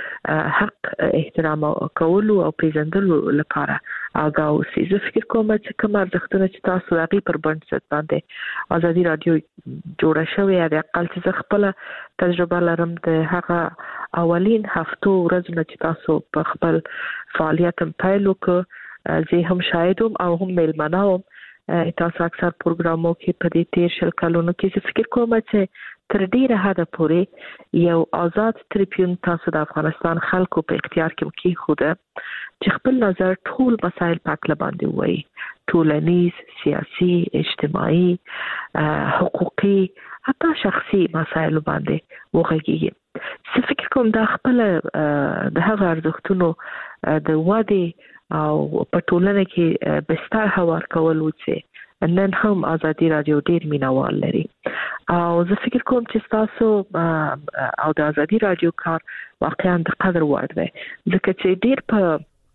حق احترام کولو او پیژندلو لپاره آگاه اوسئ. زه فکر کوم چې کوم ارزښتونه چې تاسو هغه پر بنسټ باندې ازادي رادیو جوړه شوې ده، اقل چې خپل تجربه لرم د هغه اولین هفتو ورځې چې تاسو په خپل فعالیت پیل وکړ، زه هم شاهدوم او هم ملمناوم تاسو اکثر پروګرامو کې په دې تیر شل کلونو کې فکر کوم چې تر ډیره حد پورې یو آزاد ټریبیون تاسو د افغانستان خلکو په اختیار کې خوده چې خپل نظر ټول مسایل پاک لباندې وایي، ټولنیز، سیاسي، اجتماعي، حقوقي، حتی شخصي مسایل باندې وغږیږي. زه فکر کوم دا خپل د هغه ارزښتونو د وادي او په ټولنه کې بستر هوار کول وڅ نن هم ازادي رادیو ډیر مینوال لري، او زه فکر کوم چې تاسو او د ازادي رادیو کار واقعا د قدر وړ دی، ځکه چې ډیر په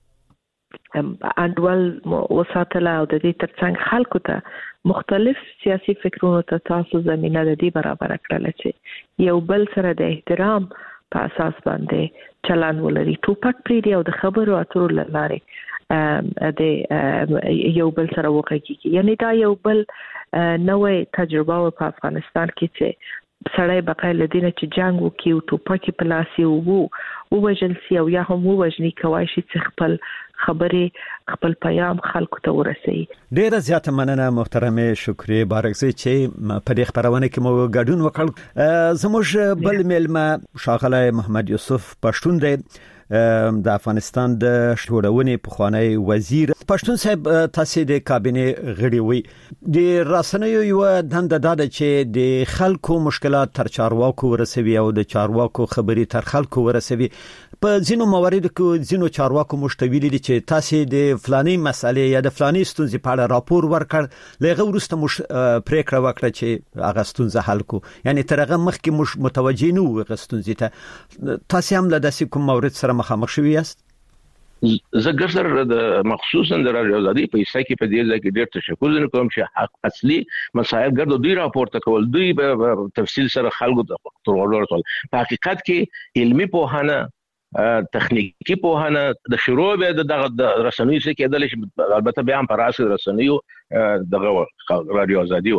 انډول وساتله او د دې ترڅنګ خلکو ته مختلف سیاسي فکرونو ته تاسو زمينه د دې برابر کړل چې یو بل سره د احترام په اساس باندې چلن ولري، ټوپک پریدي او د خبرو اترو لاره د یو بل سره وکړي. یعنی دا یو بل نوې تجربه په افغانستان کې چې سړی بقای لدینه چې جنگ وکي او ټوپک په لاس او وجل سی او یا هم وجنی کوي چې خپل خبرې خپل پیغام خلکو ته ورسوي. ډیره زیاته مننه محترمه شکرې بارګزی چې په دې خبرونه کې مو ګډون وکړ. زموږ بل ملما شاغله محمد یوسف پښتون دی، د افغانستان د جوړونې پخوانی وزیر. پښتون صاحب تاسو د کابینه غړي وي، د راسنیو یو دنده ده چې د خلکو مشکلات تر چارواکو ورسوي او د چارواکو خبري تر خلکو ورسوي. په ځینو مواردو کې ځینو چارواکو مشتویل دي چې تاسو د فلاني مسلې یا د فلاني ستونزې په اړه راپور ورکړ، لغه ورسته پریکړه وکړه چې هغه ستونزه حل کو، یعنی ترغه مخکې متوجه نه و غستونزې ته. تاسو هم له داسې کوم مورد سره مخامخ شوی یاست؟ زه ګرځر د مخصوصا د رادیو ازادي په حصہ کې په دې ځای کې ډېر تشکر کوم چې حق اصلي مسایل ګرځو دوی راپورته کول، دوی په تفصیل سره خلکو ته ترور ټول. په حقیقت کې علمي پوهانه، تخنیکی پوهانه د شروع به د رسنیو څخه کېدل شي، البته بیا هم پر اساس رسنیو دغه رادیو ازادي و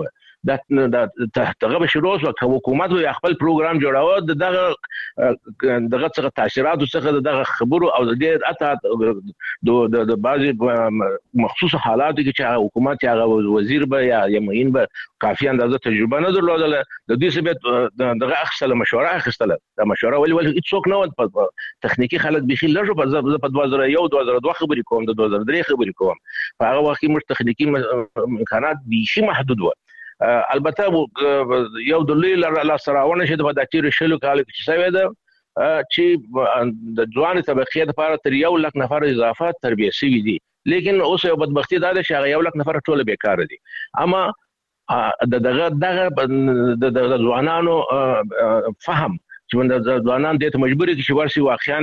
دغه به شروع وکړو، حکومت یو خپل پروګرام جوړاوه دغه څخه تاثیرات څخه دغه خبرو او د اته د بعضي مخصوص حالات کې حکومت یا وزیر به یا معین به کافي اندازه تجربه نه درلودله، د دې سبب دغه اخصله مشوره اخستله. د مشوره ولې هیڅوک نه و، تخنیکی خلک بيخي لږ په 2001 2002 خبرې کوم، د 2003 خبرې کوم، په هغه وخت کې موږ تخنیکی امکانات بيخي محدود و. البته یو د لوی لاسراونه چې د داتیر شلو کال کې څه وده چې د ځوان طبقه لپاره تر 1 لک نفر اضافه تربیه شوی دي، لیکن اوس یو بدبختی دا ده چې هغه 1 لک نفر ټول بیکار دي. اما د ځوانانو فهم چې د ځوانان د مجبوري چې ورسي واقعا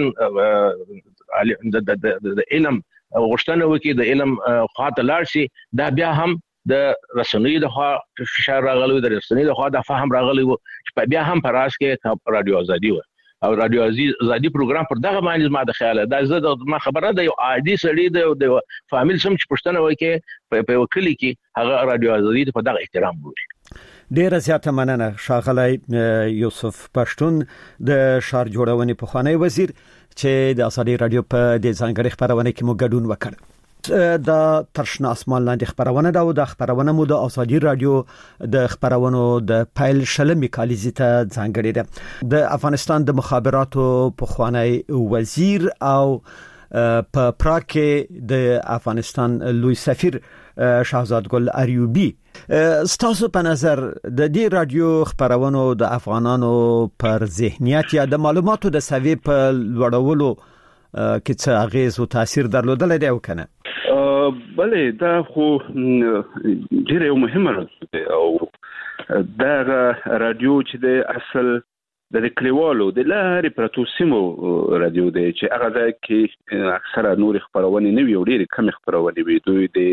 د علم غوښتنه وکړي د علم خاطر لارسي دا بیا هم د رسنۍ د خوا فشار راغلی د رسنۍ د خوا د فهم راغلی چې بیا هم پر راس کې رادیو ازادي و او رادیو ازادي پروګرام پر دغه باندې ما د خیاله دا زه ما خبره ده یو عادي سړی د فامیل سم چې پښتنه وکي په وکیل کې هغه رادیو ازادي په دغه احترام ګوري. ډیره زیاته مننه ښاغلی یوسف پښتون د ښار جوړونې پخوانی وزیر چې د ازادي رادیو په د ځانګړي خبرونه کې مو ګډون وکړ. دا ترشنا اسمان لاندې خبرونه دا او د خبرونه مو د ازادي رادیو د خبرونو د پایل شلمې کالیزې ته ځانګړي ده. د افغانستان د مخابراتو پخوانی وزیر او په پراګ کې د افغانستان لوی سفیر شهزاد ګل اریوبی ستاسو په نظر د دې رادیو خبرونو د افغانانو پر ذهنیت یا د معلوماتو د سوي په لوړولو کې څه اغیز او تاثیر درلودل دی او کنه؟ بله دا خو ډیره مهمه ده او دا رادیو چې د اصل د کلیوالو د لارې پرتو سیمو رادیو دی چې هغه ځای کې اکثره نور خبرونه نه وي او ډېرې کم خبرونه وي دوی د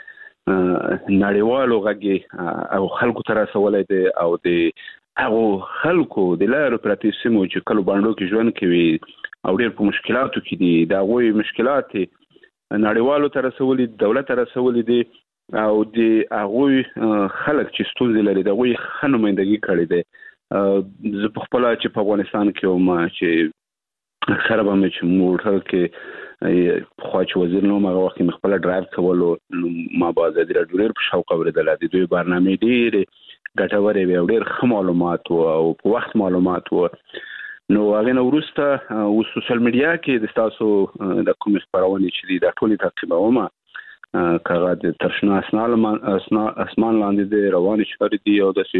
نړیوالو غږی او خلکو ته رسولای دي او د هغه خلکو د لارې پرتو سیمو چې کلو باندې کې ژوند کوي او ډېر په مشکلاتو کې دي دا غوي مشکلات نړیوالو ته رسولي دولت ته رسولي دي او د هغه خلک چې ستونزې لري دا غوي خنمایندګي کړي دي. زه په خپل چې په افغانستان کې ما چې اکثره به مې چې موټر کې خو چې وزیر نو ما وخت مې خپل ډرایو کولو ما باز د ډېر په شوق اوریدل دي دوی برنامه ډېر ګټورې وي او ډېر معلومات او په وخت معلومات نو هغه نو ورسته او سوشل میډیا کې د تاسو د کوم خبرونه چې د ټولي تعقیبومه کاغذ ترشنا اسمان لاندې د رواني شهر دي او د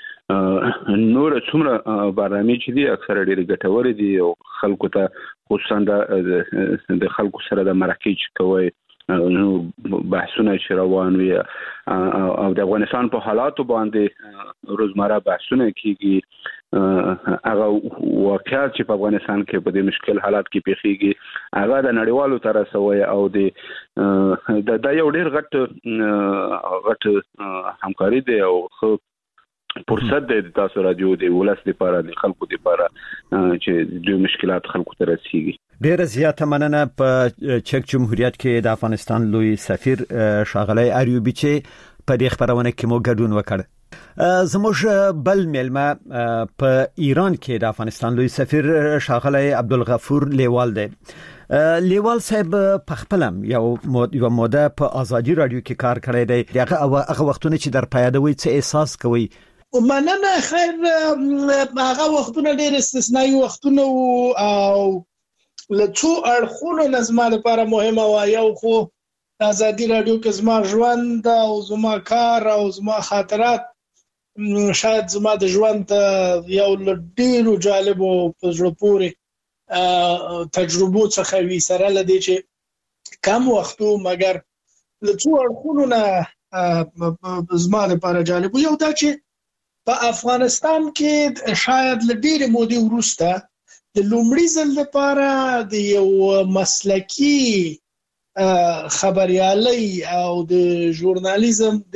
نور څومره برنامه چې دي اکثره ډېر ګټور دي او خلکو ته خصوصا د خلکو سره د مرکه کوي نو بحثونه چې روان وي او د افغانستان په حالاتو باندې روزمره بحثونه کیږي هغه واقعیت چې په افغانستان کې په دې مشکل حالات کې پیښیږي هغه د نړیوالو تر سوي او د یو ډېر غټ همکاري دی او فرصت دی تاسو رادیو دی ولس لپاره د خلکو لپاره چې د مشکلات خلکو ته رسیږي. ډیره زیاته مننه. په چک جمهوریت کې د افغانستان لوی سفیر ښاغلی اریوبی چې په دې خبرونه کې مو ګډون وکړ. زموږ بل ملما په ایران کې د افغانستان لوی سفیر ښاغلی عبدالغفور لیوال دی. لیوال صاحب په خپلم یو موده په ازادي رادیو کې کار کړی دی. هغه وختونه چې در پیادوي څه احساس کوي؟ مننه. خیر هغه وختونه ډېر استثنایی وختونه او لڅو اړخونو نظم لپاره مهمه و. یو خو ازادي رادیو کې زما ژوند او زما کار او زما خاطرات شاید زما د ژوند یو ډېر جالب او په زړه پورې تجربو څخه وی سره لدی چې کم وختو مګر لڅو اړخونو نه زما لپاره جالب یو دا چې په افغانستان کې شاید لډیر مودې وروسته د لومړي ځل لپاره د یو مسلکی خبريالي او د ژورنالیزم د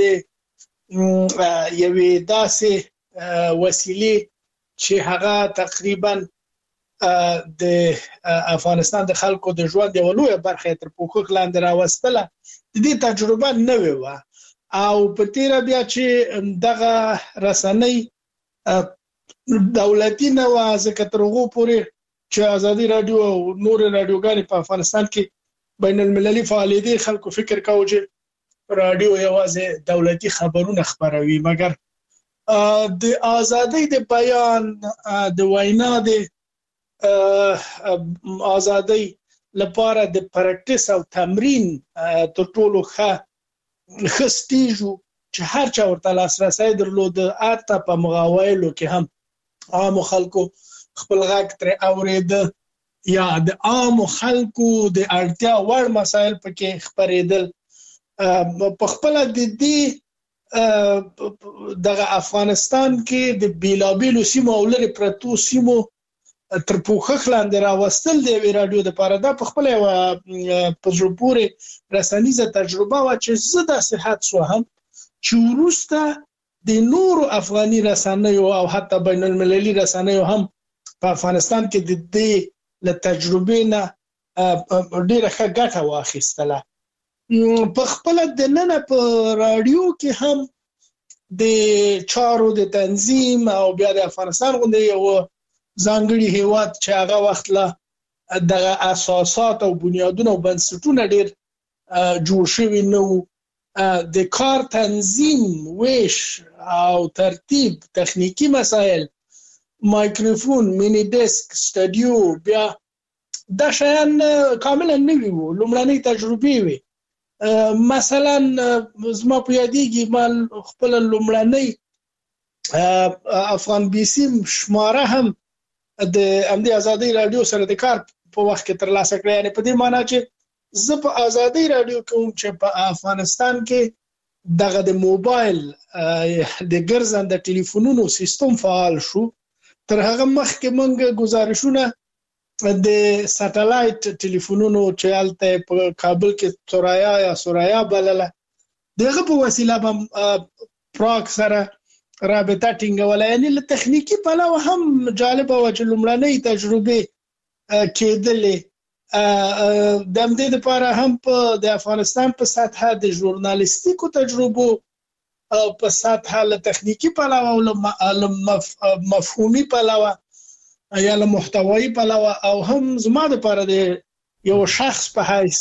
یوې داسې وسیلې چې هغه تقریبا د افغانستان د خلکو د ژوند یو لوی برخه تر پوښښ لاندې راوستله. د دې تجربه نوې و او په تیر بیا چې دغه رسنۍ دولتي نه و ځکه تر هغه پورې چې ازادي رادیو او نور رادیوګانې په افغانستان کې بین المللي فعالیت خلکو فکر کاوه چې رادیو یوازې دولتي خبرونه خبروي مګر د ازادۍ د بیان د وینا د ازادۍ لپاره د پریکټیس او تمرین تر ټولو ښه سټیجو چې هر چا ورته لاسرسی درلود اته په مغاویلو کې هم عام خلکو خپل غږ تر اورید یا د عام خلکو د اړتیا وړ مسایل پکې خبرېدل. په خپل د دې د افغانستان کې د بیلابیلو سیمو او لري پرتو سیمو تر پوښښ لاندې راوستل دی رادیو د پاره د خپل پزړپوري رسنیزه تجربه وا چې زه د صحت سو هم چې ورسته د نورو افغاني رسنیو او حتی بین المللي رسنیو هم په افغانستان کې د دې له تجربې نه ډیره ښه ګټه واخیستله. په خپل د نن په رادیو کې هم د چارو د تنظیم او بیا د افغانستان غونډې یو ځانګړي هیواد چې هغه وخت لا د اساسات او بنیادونه او بنسټونه ډیر جوړ شوي نو د کار تنظیم ویش او ترتیب تخنیکی مسائل مایکروفون مینی ډیسک سټډیو بیا دا شیان کاملا نوي وو لومړنۍ تجربې وي. مثلا زما په یادېږي مال خپل لومړنۍ افغان بي سي شماره هم د امدي ازادي رادیو سره د کار په وخت کې ترلاسه کړی. یعنی په دې معنی چې زه په ازادي رادیو کوم چې په افغانستان کې دغه د موبایل د ګرځنده ټلیفونونو سیستم فعال شو. تر هغه مخکې موږ گزارشونه د سټلایټ ټلیفونونو چې الته په کابل کې سورایا بلله دغه په وسیله به پراک سره رابطه ټینګوله. یعنی له تخنیکی پلوه هم جالبه و چې لومړنۍ تجربه کېدلې د همدې لپاره هم په د افغانستان په سطحه د ژورنالیستیکو تجربو په سطحه له تخنیکی پلوه او مفهومي پلوه یا له محتوایی پلوه او هم زما لپاره د یو شخص په حیث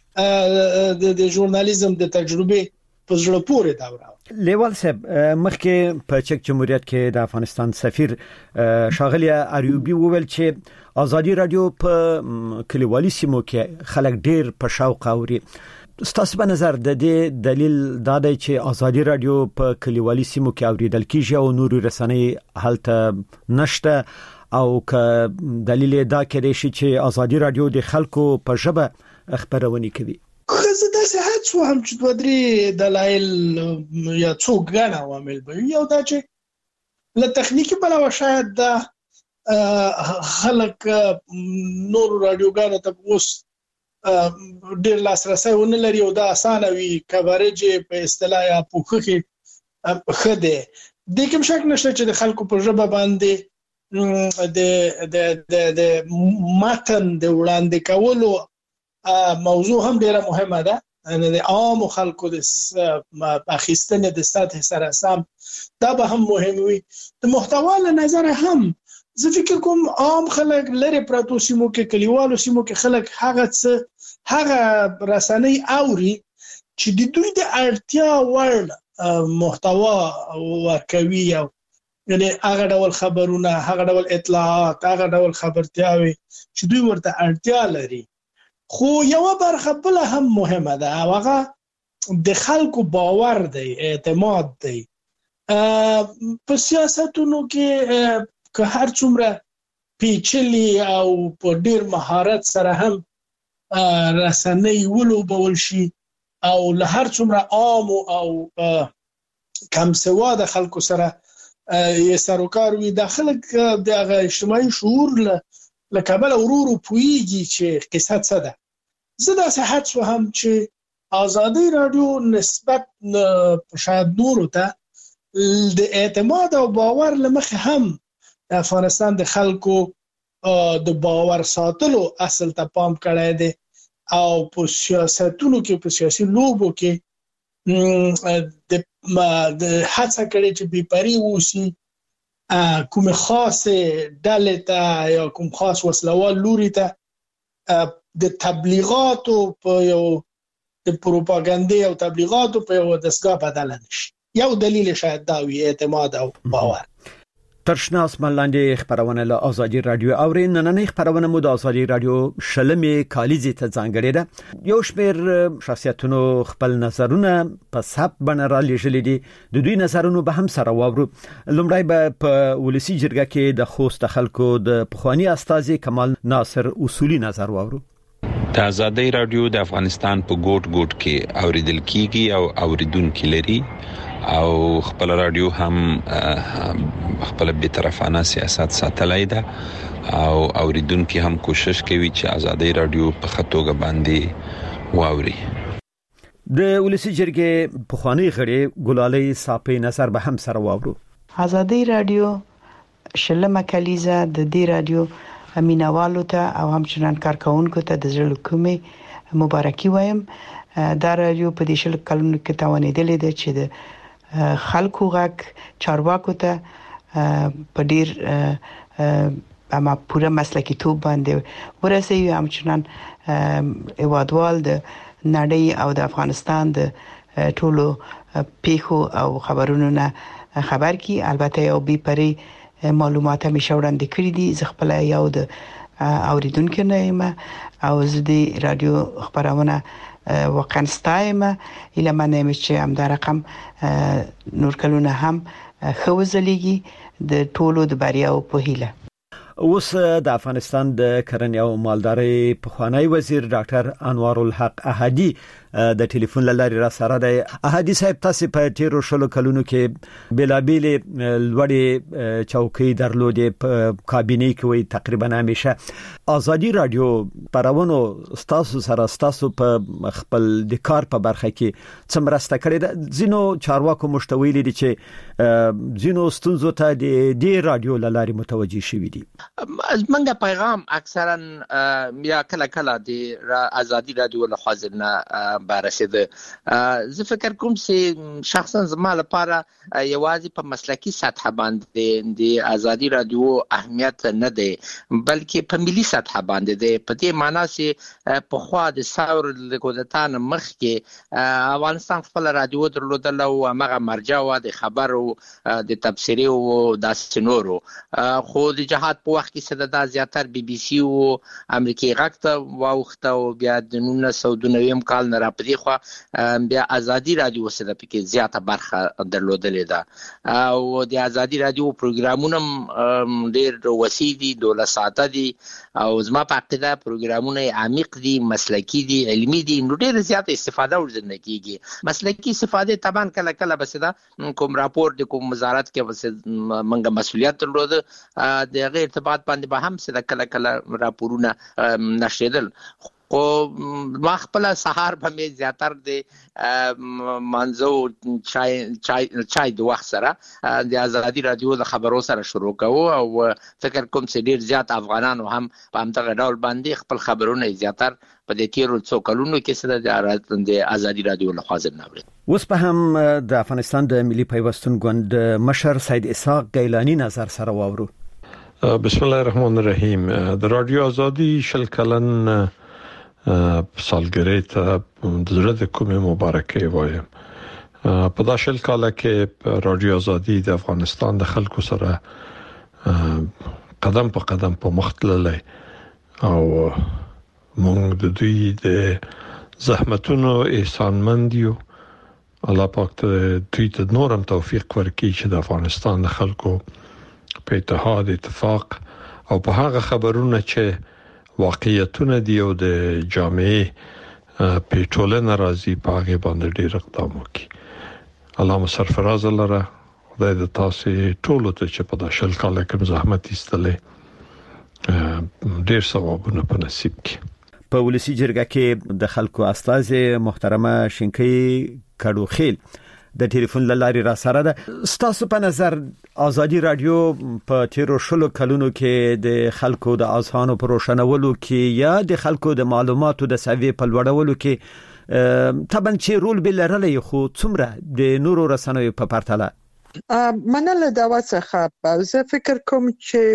د ژورنالیزم د تجربه په زړه پورې دوره. لیوال صاحب مخکې په چک جمهوریت کې د افغانستان سفیر شاغلی اریوبی وویل چې ازادي رادیو په کلیوالي سیمو کې خلک ډیر په شوق اوري. ستاسو په نظر د دې دلیل دا دی چې ازادي رادیو په کلیوالي سیمو کې اوریدل کیږي او نورو رسنۍ هلته نشته او که دلیل دا کېدای شي چې ازادي رادیو د خلکو په ژبه خبرونه کوي؟ خزه د صحت سو هم چې دوه درې دلایل یا څو ګڼ عوامل به یو دا چې له تخنیکی بلوا شاید دا خلک نور رادیوګانو ته اوس ډیر لاسرسي ونه لري او دا اسانه وي کوریج په اصطلاح یا پوښښ خده د کوم شک نشته چې د خلکو په ژبه باندې د متن د وړاندې کولو موضوع هم ډیره مهمه ده. د عام خلکو د اخیستنې د سطح سره سم دا به هم مهم وي. د محتوا له نظر هم زه فکر کوم عام خلک لري پراتو سیمو کې کلیوالو سیمو کې خلک هغه رسنۍ اوري چې د دوی د اړتیا وړ محتوا ورکوي. یعنی هغه ډول خبرونه هغه ډول اطلاعات هغه ډول خبرتیاوي چې دوی ورته اړتیا لري. خو یو برخه بل هم مهمه ده هغه د خلکو باور دی اعتماد دی. په سیاستونو کې که هر څومره پیچلي او په ډیر مهارت سره هم رسنۍ ولوبول شي او له هر څومره عام او کم سواده خلکو سره یې سروکار وي داخله د اجتماعي شعور له کابل ورورو پویږي چې قصه څه ده. زه د صحت سو هم چې ازادي رادیو نسبت شاید نورو ته د اعتماد او باور لمخه هم د افغانستان د خلکو د باور ساتلو اصل ته پام کړی دی او په سیاستونو کې په سیاسي لوبو کې د هڅه کړي چې بیپری ووسی کوم خاصه ډلې ته یا کوم خاص وسلوال لوري ته د تبلیغاتو په یو د پروپاګاندا او تبلیغاتو په یو دستګاه بدل نشي. یو دلیل شاید دا وي اعتماد او باور. ترشنا اسمان لاندې خبرونه له ازادي رادیو اوري. نننۍ خبرونه مو د ازادي رادیو شلمې کالیزې ته ځانګړې ده. یو شمېر شخصیتونو خپل نظرونه په سب باندې را لېږلي دي. د دوی نظرونه به هم سره واورو. لومړی به په ولسی جرګه کې د خوست خلکو د پخوانی استاذ کمال ناصر اصولي نظر واورو. د آزادۍ رادیو د افغانستان په ګوټ کې اوریدل کیږي او اوریدونکو لري او خپل رادیو هم خپل به طرفانه سیاست ساتلای ده او اوریدونکو هم کوشش کوي چې آزادۍ رادیو په خطوګه باندې واوري. د ولسی جرګې په خواني غړي ګلالي صاحب نظر به هم سره واورو. آزادۍ رادیو شلمه کلیزه د دې رادیو امینوالو ته او همچنان کارکونکو ته د زړه کومې مبارکي وایم. دا رادیو په دې شل کلونو کې توانیدلې ده چې د خلکو غږ چارواکو ته په ډیر اما پوره مسلکي توب باندې ورسوي. همچنان ایوادوال د نړۍ او د افغانستان د ټولو پیښو او خبرونو نه خبر کی. البته یو بي پري معلومات هم شوړاندې کړې دي. زه خپل یو د اوریدونکو نه یم او زه د رادیو خبرونه واقعا ستایم. اله منه چې هم دا رقم نور کلونه هم خوځلېږي د ټولو د بریا او په هیله. اوس د افغانستان د کرنې او مالدارۍ پخوانی وزیر ډاکټر انوار الحق احدي د ټلیفون لاري را سره دی. احدي صاحب تاسو په تیرو شلو کلونو کې بلابل لوړې چوکۍ درلودې په کابینه کې وي تقریبا همیشه آزادي رادیو پرونو تاسو سره تاسو په خپل د کار په برخه کې څمرسته کړې ده. زینو چارواکو مشتویل دي چې زینو ستونزو ته د رادیو لاري متوجي شوي دي. منګه پیغام اکثرا یا کله د آزادي رادیو له خاطرنا بارسده. زه فکر کوم چې شخصا زما لپاره یوازې په مسلکی سطح باندې د آزادي رادیو اهمیت نه دی بلکې په ملي سطح باندې دی. په دې معنی چې په خوا د ثور لګودتان مخ کې افغانستان خپل رادیو درلودل او هغه مرجع و د خبرو د تبصرې او د سنورو خو د جهاد په وخت کې صدا زیاتر بي بي سي او امریکای غږ واوخته او بیا د 1990 کال نه په دی خو بیا آزادي رادیو سره پکې زیاته برخه درلودلې ده او د آزادي رادیو پروګرامونه ډېر وسیع دي 12 ساعته دي او زما په عقیده پروګرامونه عمیق دي مسلکی دي علمي دي نو ډېر زیاته استفاده ورزنه کیږي. مسلکی استفاده طبعا کله بس دا کوم راپور د کوم وزارت کې بس منګه مسولیت درلود د غیر ارتباط باندې به هم سره کله راپورونه نشریدل. خو ما خپل سهار په می زیاتر د منځو چای د وخت سره د آزادي رادیو د خبرو سره شروع کوو او فکر کوم چې ډیر زیات افغانانو هم په همدغه ډول باندې خپل خبرونه زیاتر په دې تیرو څو کلونو کې سره د آزادي رادیو له خاطر ناوړي. اوس په هم د افغانستان د ملي پیوستون ګوند مشر سید اسحاق ګیلانی نظر سره واورو. بسم الله الرحمن الرحیم. د رادیو آزادي شل کلن سالګری ته د زړه د کومې مبارکي وایم. په دا شل کال کې رادیو آزادي د افغانستان د خلکو سره قدم په قدم په مخ تللی او موږ د دوی د زحمتونو احسانمند یو. الله پاک ته دوی ته نورم توفیق ورکړي چې د افغانستان د خلکو په اتحاد اتفاق او په هغه خبرونه چې واقعیتونه دی او د جامعې په ټولنه راځي په هغه باندې ډیر اقدام وکړي. الله سرفراز لره خدای د تاسو ټولو ته چې په داشل کال کې زحمت ایستلې ډیر ثوابونه په نصیب کړي. په ولسی جرګه کې د خلکو استاذ محترمه شینکی کډوخیل د ټلیفون لاري را سره ده. ستاسو په نظر آزادي رادیو په تیرو شلو کلونو کې د خلکو د اذهانو پر روشنولو کې یا د خلکو د معلوماتو د سوي په لوړولو کې طبعا چې رول بلرلې خو څومره د نورو رسنیو په پرتله منل دا وڅخه زه فکر کوم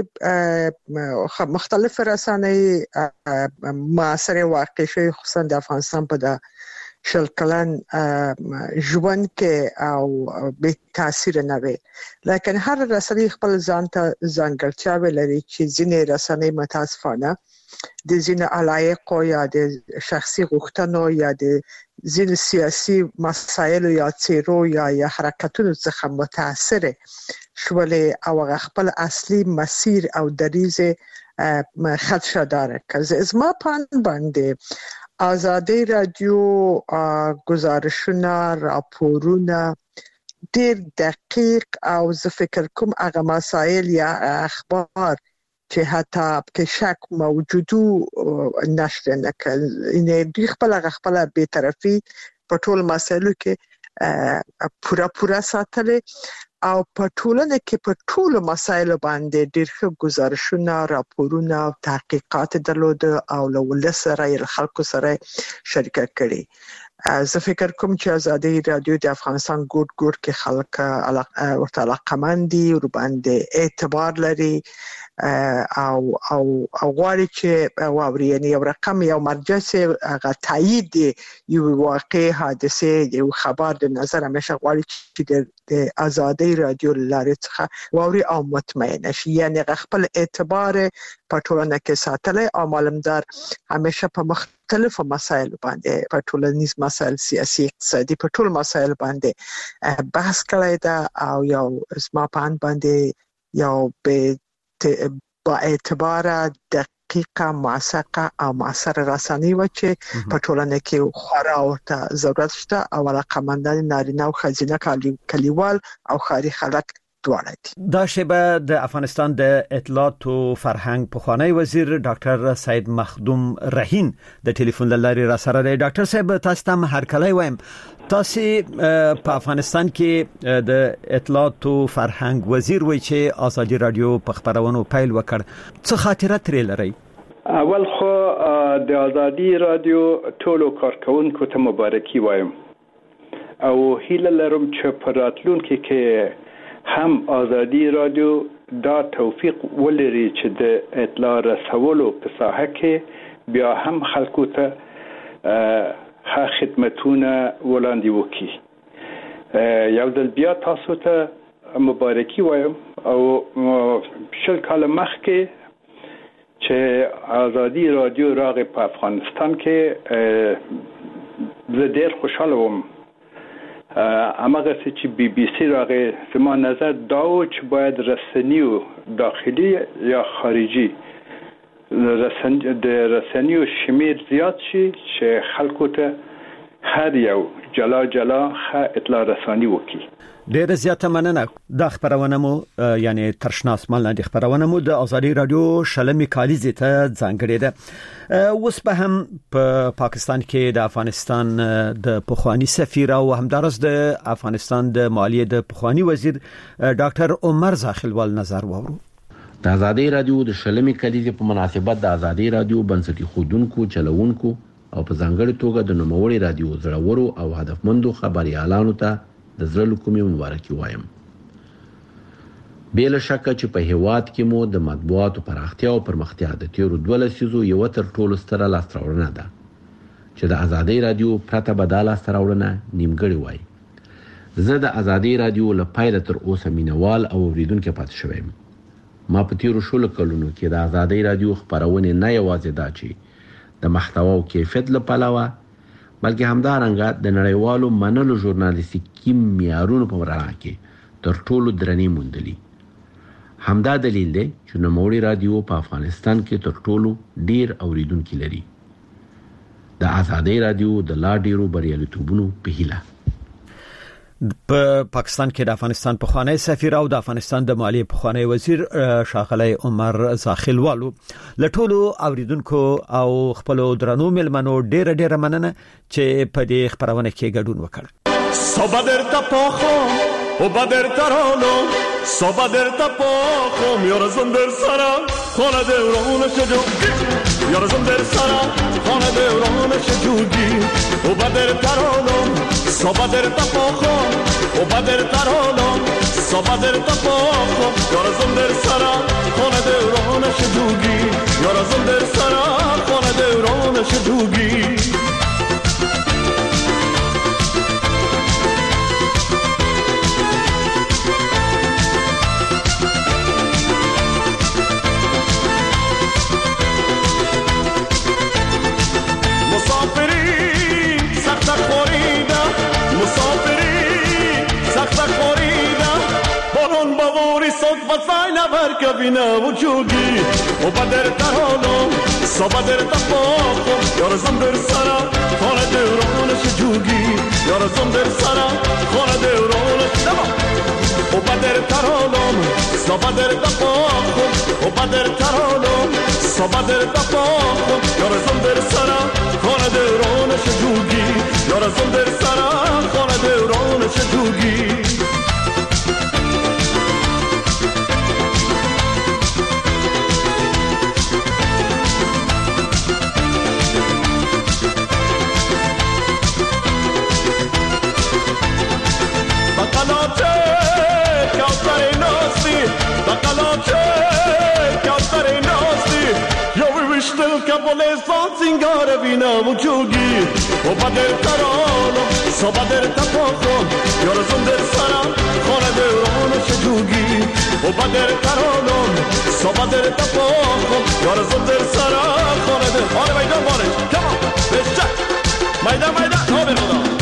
چې مختلف رسنۍ معاصره واقع شوی خصوصا د افغانستان په شل کلن ژوند کې او به تاثیر نه وي لکه هر رسنۍ خپل ځان ته ځانګړتیا لري چې ځینې رسنۍ متاسفانه د ځینې علایقو یا د شخصي غوښتنو یا د ځینې سیاسي مسایلو یا چیرو یا حرکتونو څخه متاثر شولې او خپل اصلي مسیر او دریزه خدشه داره که از ما پان باندې آزادی رادیو گزارشونه راپورونه ډیر دقیق او زه فکر کوم هغه مسائل یا اخبار چې حتی که شک موجودو نشر نه کړي ان دوی خپل بی‌طرفي په ټول مسایلو کې پورا ساتل او په ټولنه کې په ټول مسایلو باندې ډیر ښه گزارشونه راپورونه او تحقیقات درلود او له ولس سره خلکو سره شریکت کړي زه فکر کوم چې آزادی رادیو د افغانستان ګوټ کې خلک ورته علاقمند دي ور باندې اعتبار لري او غواړي چې واوري یعنی یو رقم یو مرجع سي هغه تایید یو واقع حادثه یو خبر د نظر همیشه غواړي چې د آزادی رادیو لارې څخه واوري او مطمئن شي یعنی خپل اعتبار په ټولنه کې ساتل او معلومدار همیشه په مختلفو مسایل باندې په ټولنیز مسایل سیاسي اقتصادي په ټول مسایل باندې بحث کړی دا او یو اسما پان باندې یو با اعتبار دقیقه موثقه او موثر رساني و چې په ټولنه کې خورا ورته ضرورت شته او علاقمندان نارینه او ښځینه کلیوال او ښاري خلک دواړه دي. دا شیبه د افغانستان د اطلاعات او فرهنګ پخوانی وزیر ډاکټر سید مخدوم رهین د ټلیفون لارې را سره دی. ډاکټر صاحب تاسو ته هرکلی وایم، تاسو په افغانستان کې د اطلاعات او فرهنګ وزیر وای چې آزادي رادیو په خبرونو پیل وکړ، څه خاطره ترې لري؟ اول خو د آزادي رادیو ټولو کارکونکو ته مبارکي وایم او هیله لرم چې په راتلونکي کې هم آزادی رادیو دا توفیق ولري چې د اطلاع رسولو په ساحه کې بیا هم خلکو ته خدمتونه وړاندې وکړي. یو ځل بیا تاسو ته مبارکي وایم او شل کال مخکې چې آزادی رادیو راغی په افغانستان کې زه ډېر خوشاله وم. اماغه چې بي بي سي راغی زما نظر دا و چې باید رسنیو داخلي یا خارجي د رسنیو شمیر زیات شي چې خلکو ته هر یو جلا اطلاع رسانی وکړي. ډېر زیاته مننه. د خبرونه مو یعنی ترشناس مال نه د خبرونه مو د آزادي رادیو شلمي کالیزه ته ځانګړې ده. اوس په هم په پاکستان کې د افغانستان د پخوانی سفیر او همدارس د افغانستان د مالیه د پخوانی وزیر ډاکټر عمر زاخیلوال نظر وورو. د آزادي رادیو د شلمي کالیزه په مناسبت د آزادي رادیو بنسټي خودونکو چلوونکو او په ځانګړي توګه د نوموړي رادیو زړورو او هدفمندو خبريالانو ته د زړه کومې مبارکي وایم. بل شک چې په هیواد کې مو د مطبوعاتو پراختیا او پرمختیا د تیرو 12 لسیزو یو تر ټولو ستره لاسته ده چې د آزادي رادیو پرته بداله ستراوړنه نیمګړی وای. زه د آزادي رادیو لپاره تر اوسه مینوال او اوریدونکو پاتې شوم. ما په تیرو شلو کلونو کې د آزادي رادیو خبرونه نه یوازې دا چې د محتوا او کیفیت لپاره بلکې همدارنګه د نړیوالو منلو ژورنالیستیکي معیارونو په رڼا کې تر ټولو درنې موندلي. همدا دلیل دی چې نوموړي رادیو په افغانستان کې تر ټولو ډیر اوریدونکو لري. د آزادي رادیو د لا ډیرو بریالیتوبونو په هیله. په پاکستان کې د افغانستان پخوانی سفیر او د افغانستان د مالیه پخوانی وزیر ښاغلی عمر زاخیلوالو له ټولو اوریدونکو او خپل درنو ملمنو ډېر مننه چې په دې خبرونه کې ګډون وکړ. صبادرتا پاخو او بادرتا رانو صبادرتا پاخو میارزم در سرا خانه دوران شجوگی میارزم در سرا خانه دوران شجوگی او بادرتا رانو صبادرتا پاخو او بادرتا رانو صبادرتا پاخو میارزم در سرا خانه دوران شجوگی میارزم در سرا خانه دوران شجوگی. سای نبر کبینه و جوگی و بدر ترانو صبح در تپاخو یارزم در سرا خانه دورانش جوگی یارزم در سرا خانه دورانش و بدر ترانو صبح در تپاخو و بدر ترانو صبح در تپاخو یارزم در سرا خانه دورانش جوگی یارزم در سرا خانه دورانش جوگی Bolestan singare vina muchugi o bader tarano so bader tapoko yorazon der sara khona de rona shugi o bader tarano so bader tapoko yorazon der sara khona de hore maydan bore come on let's check maydan maydan hobe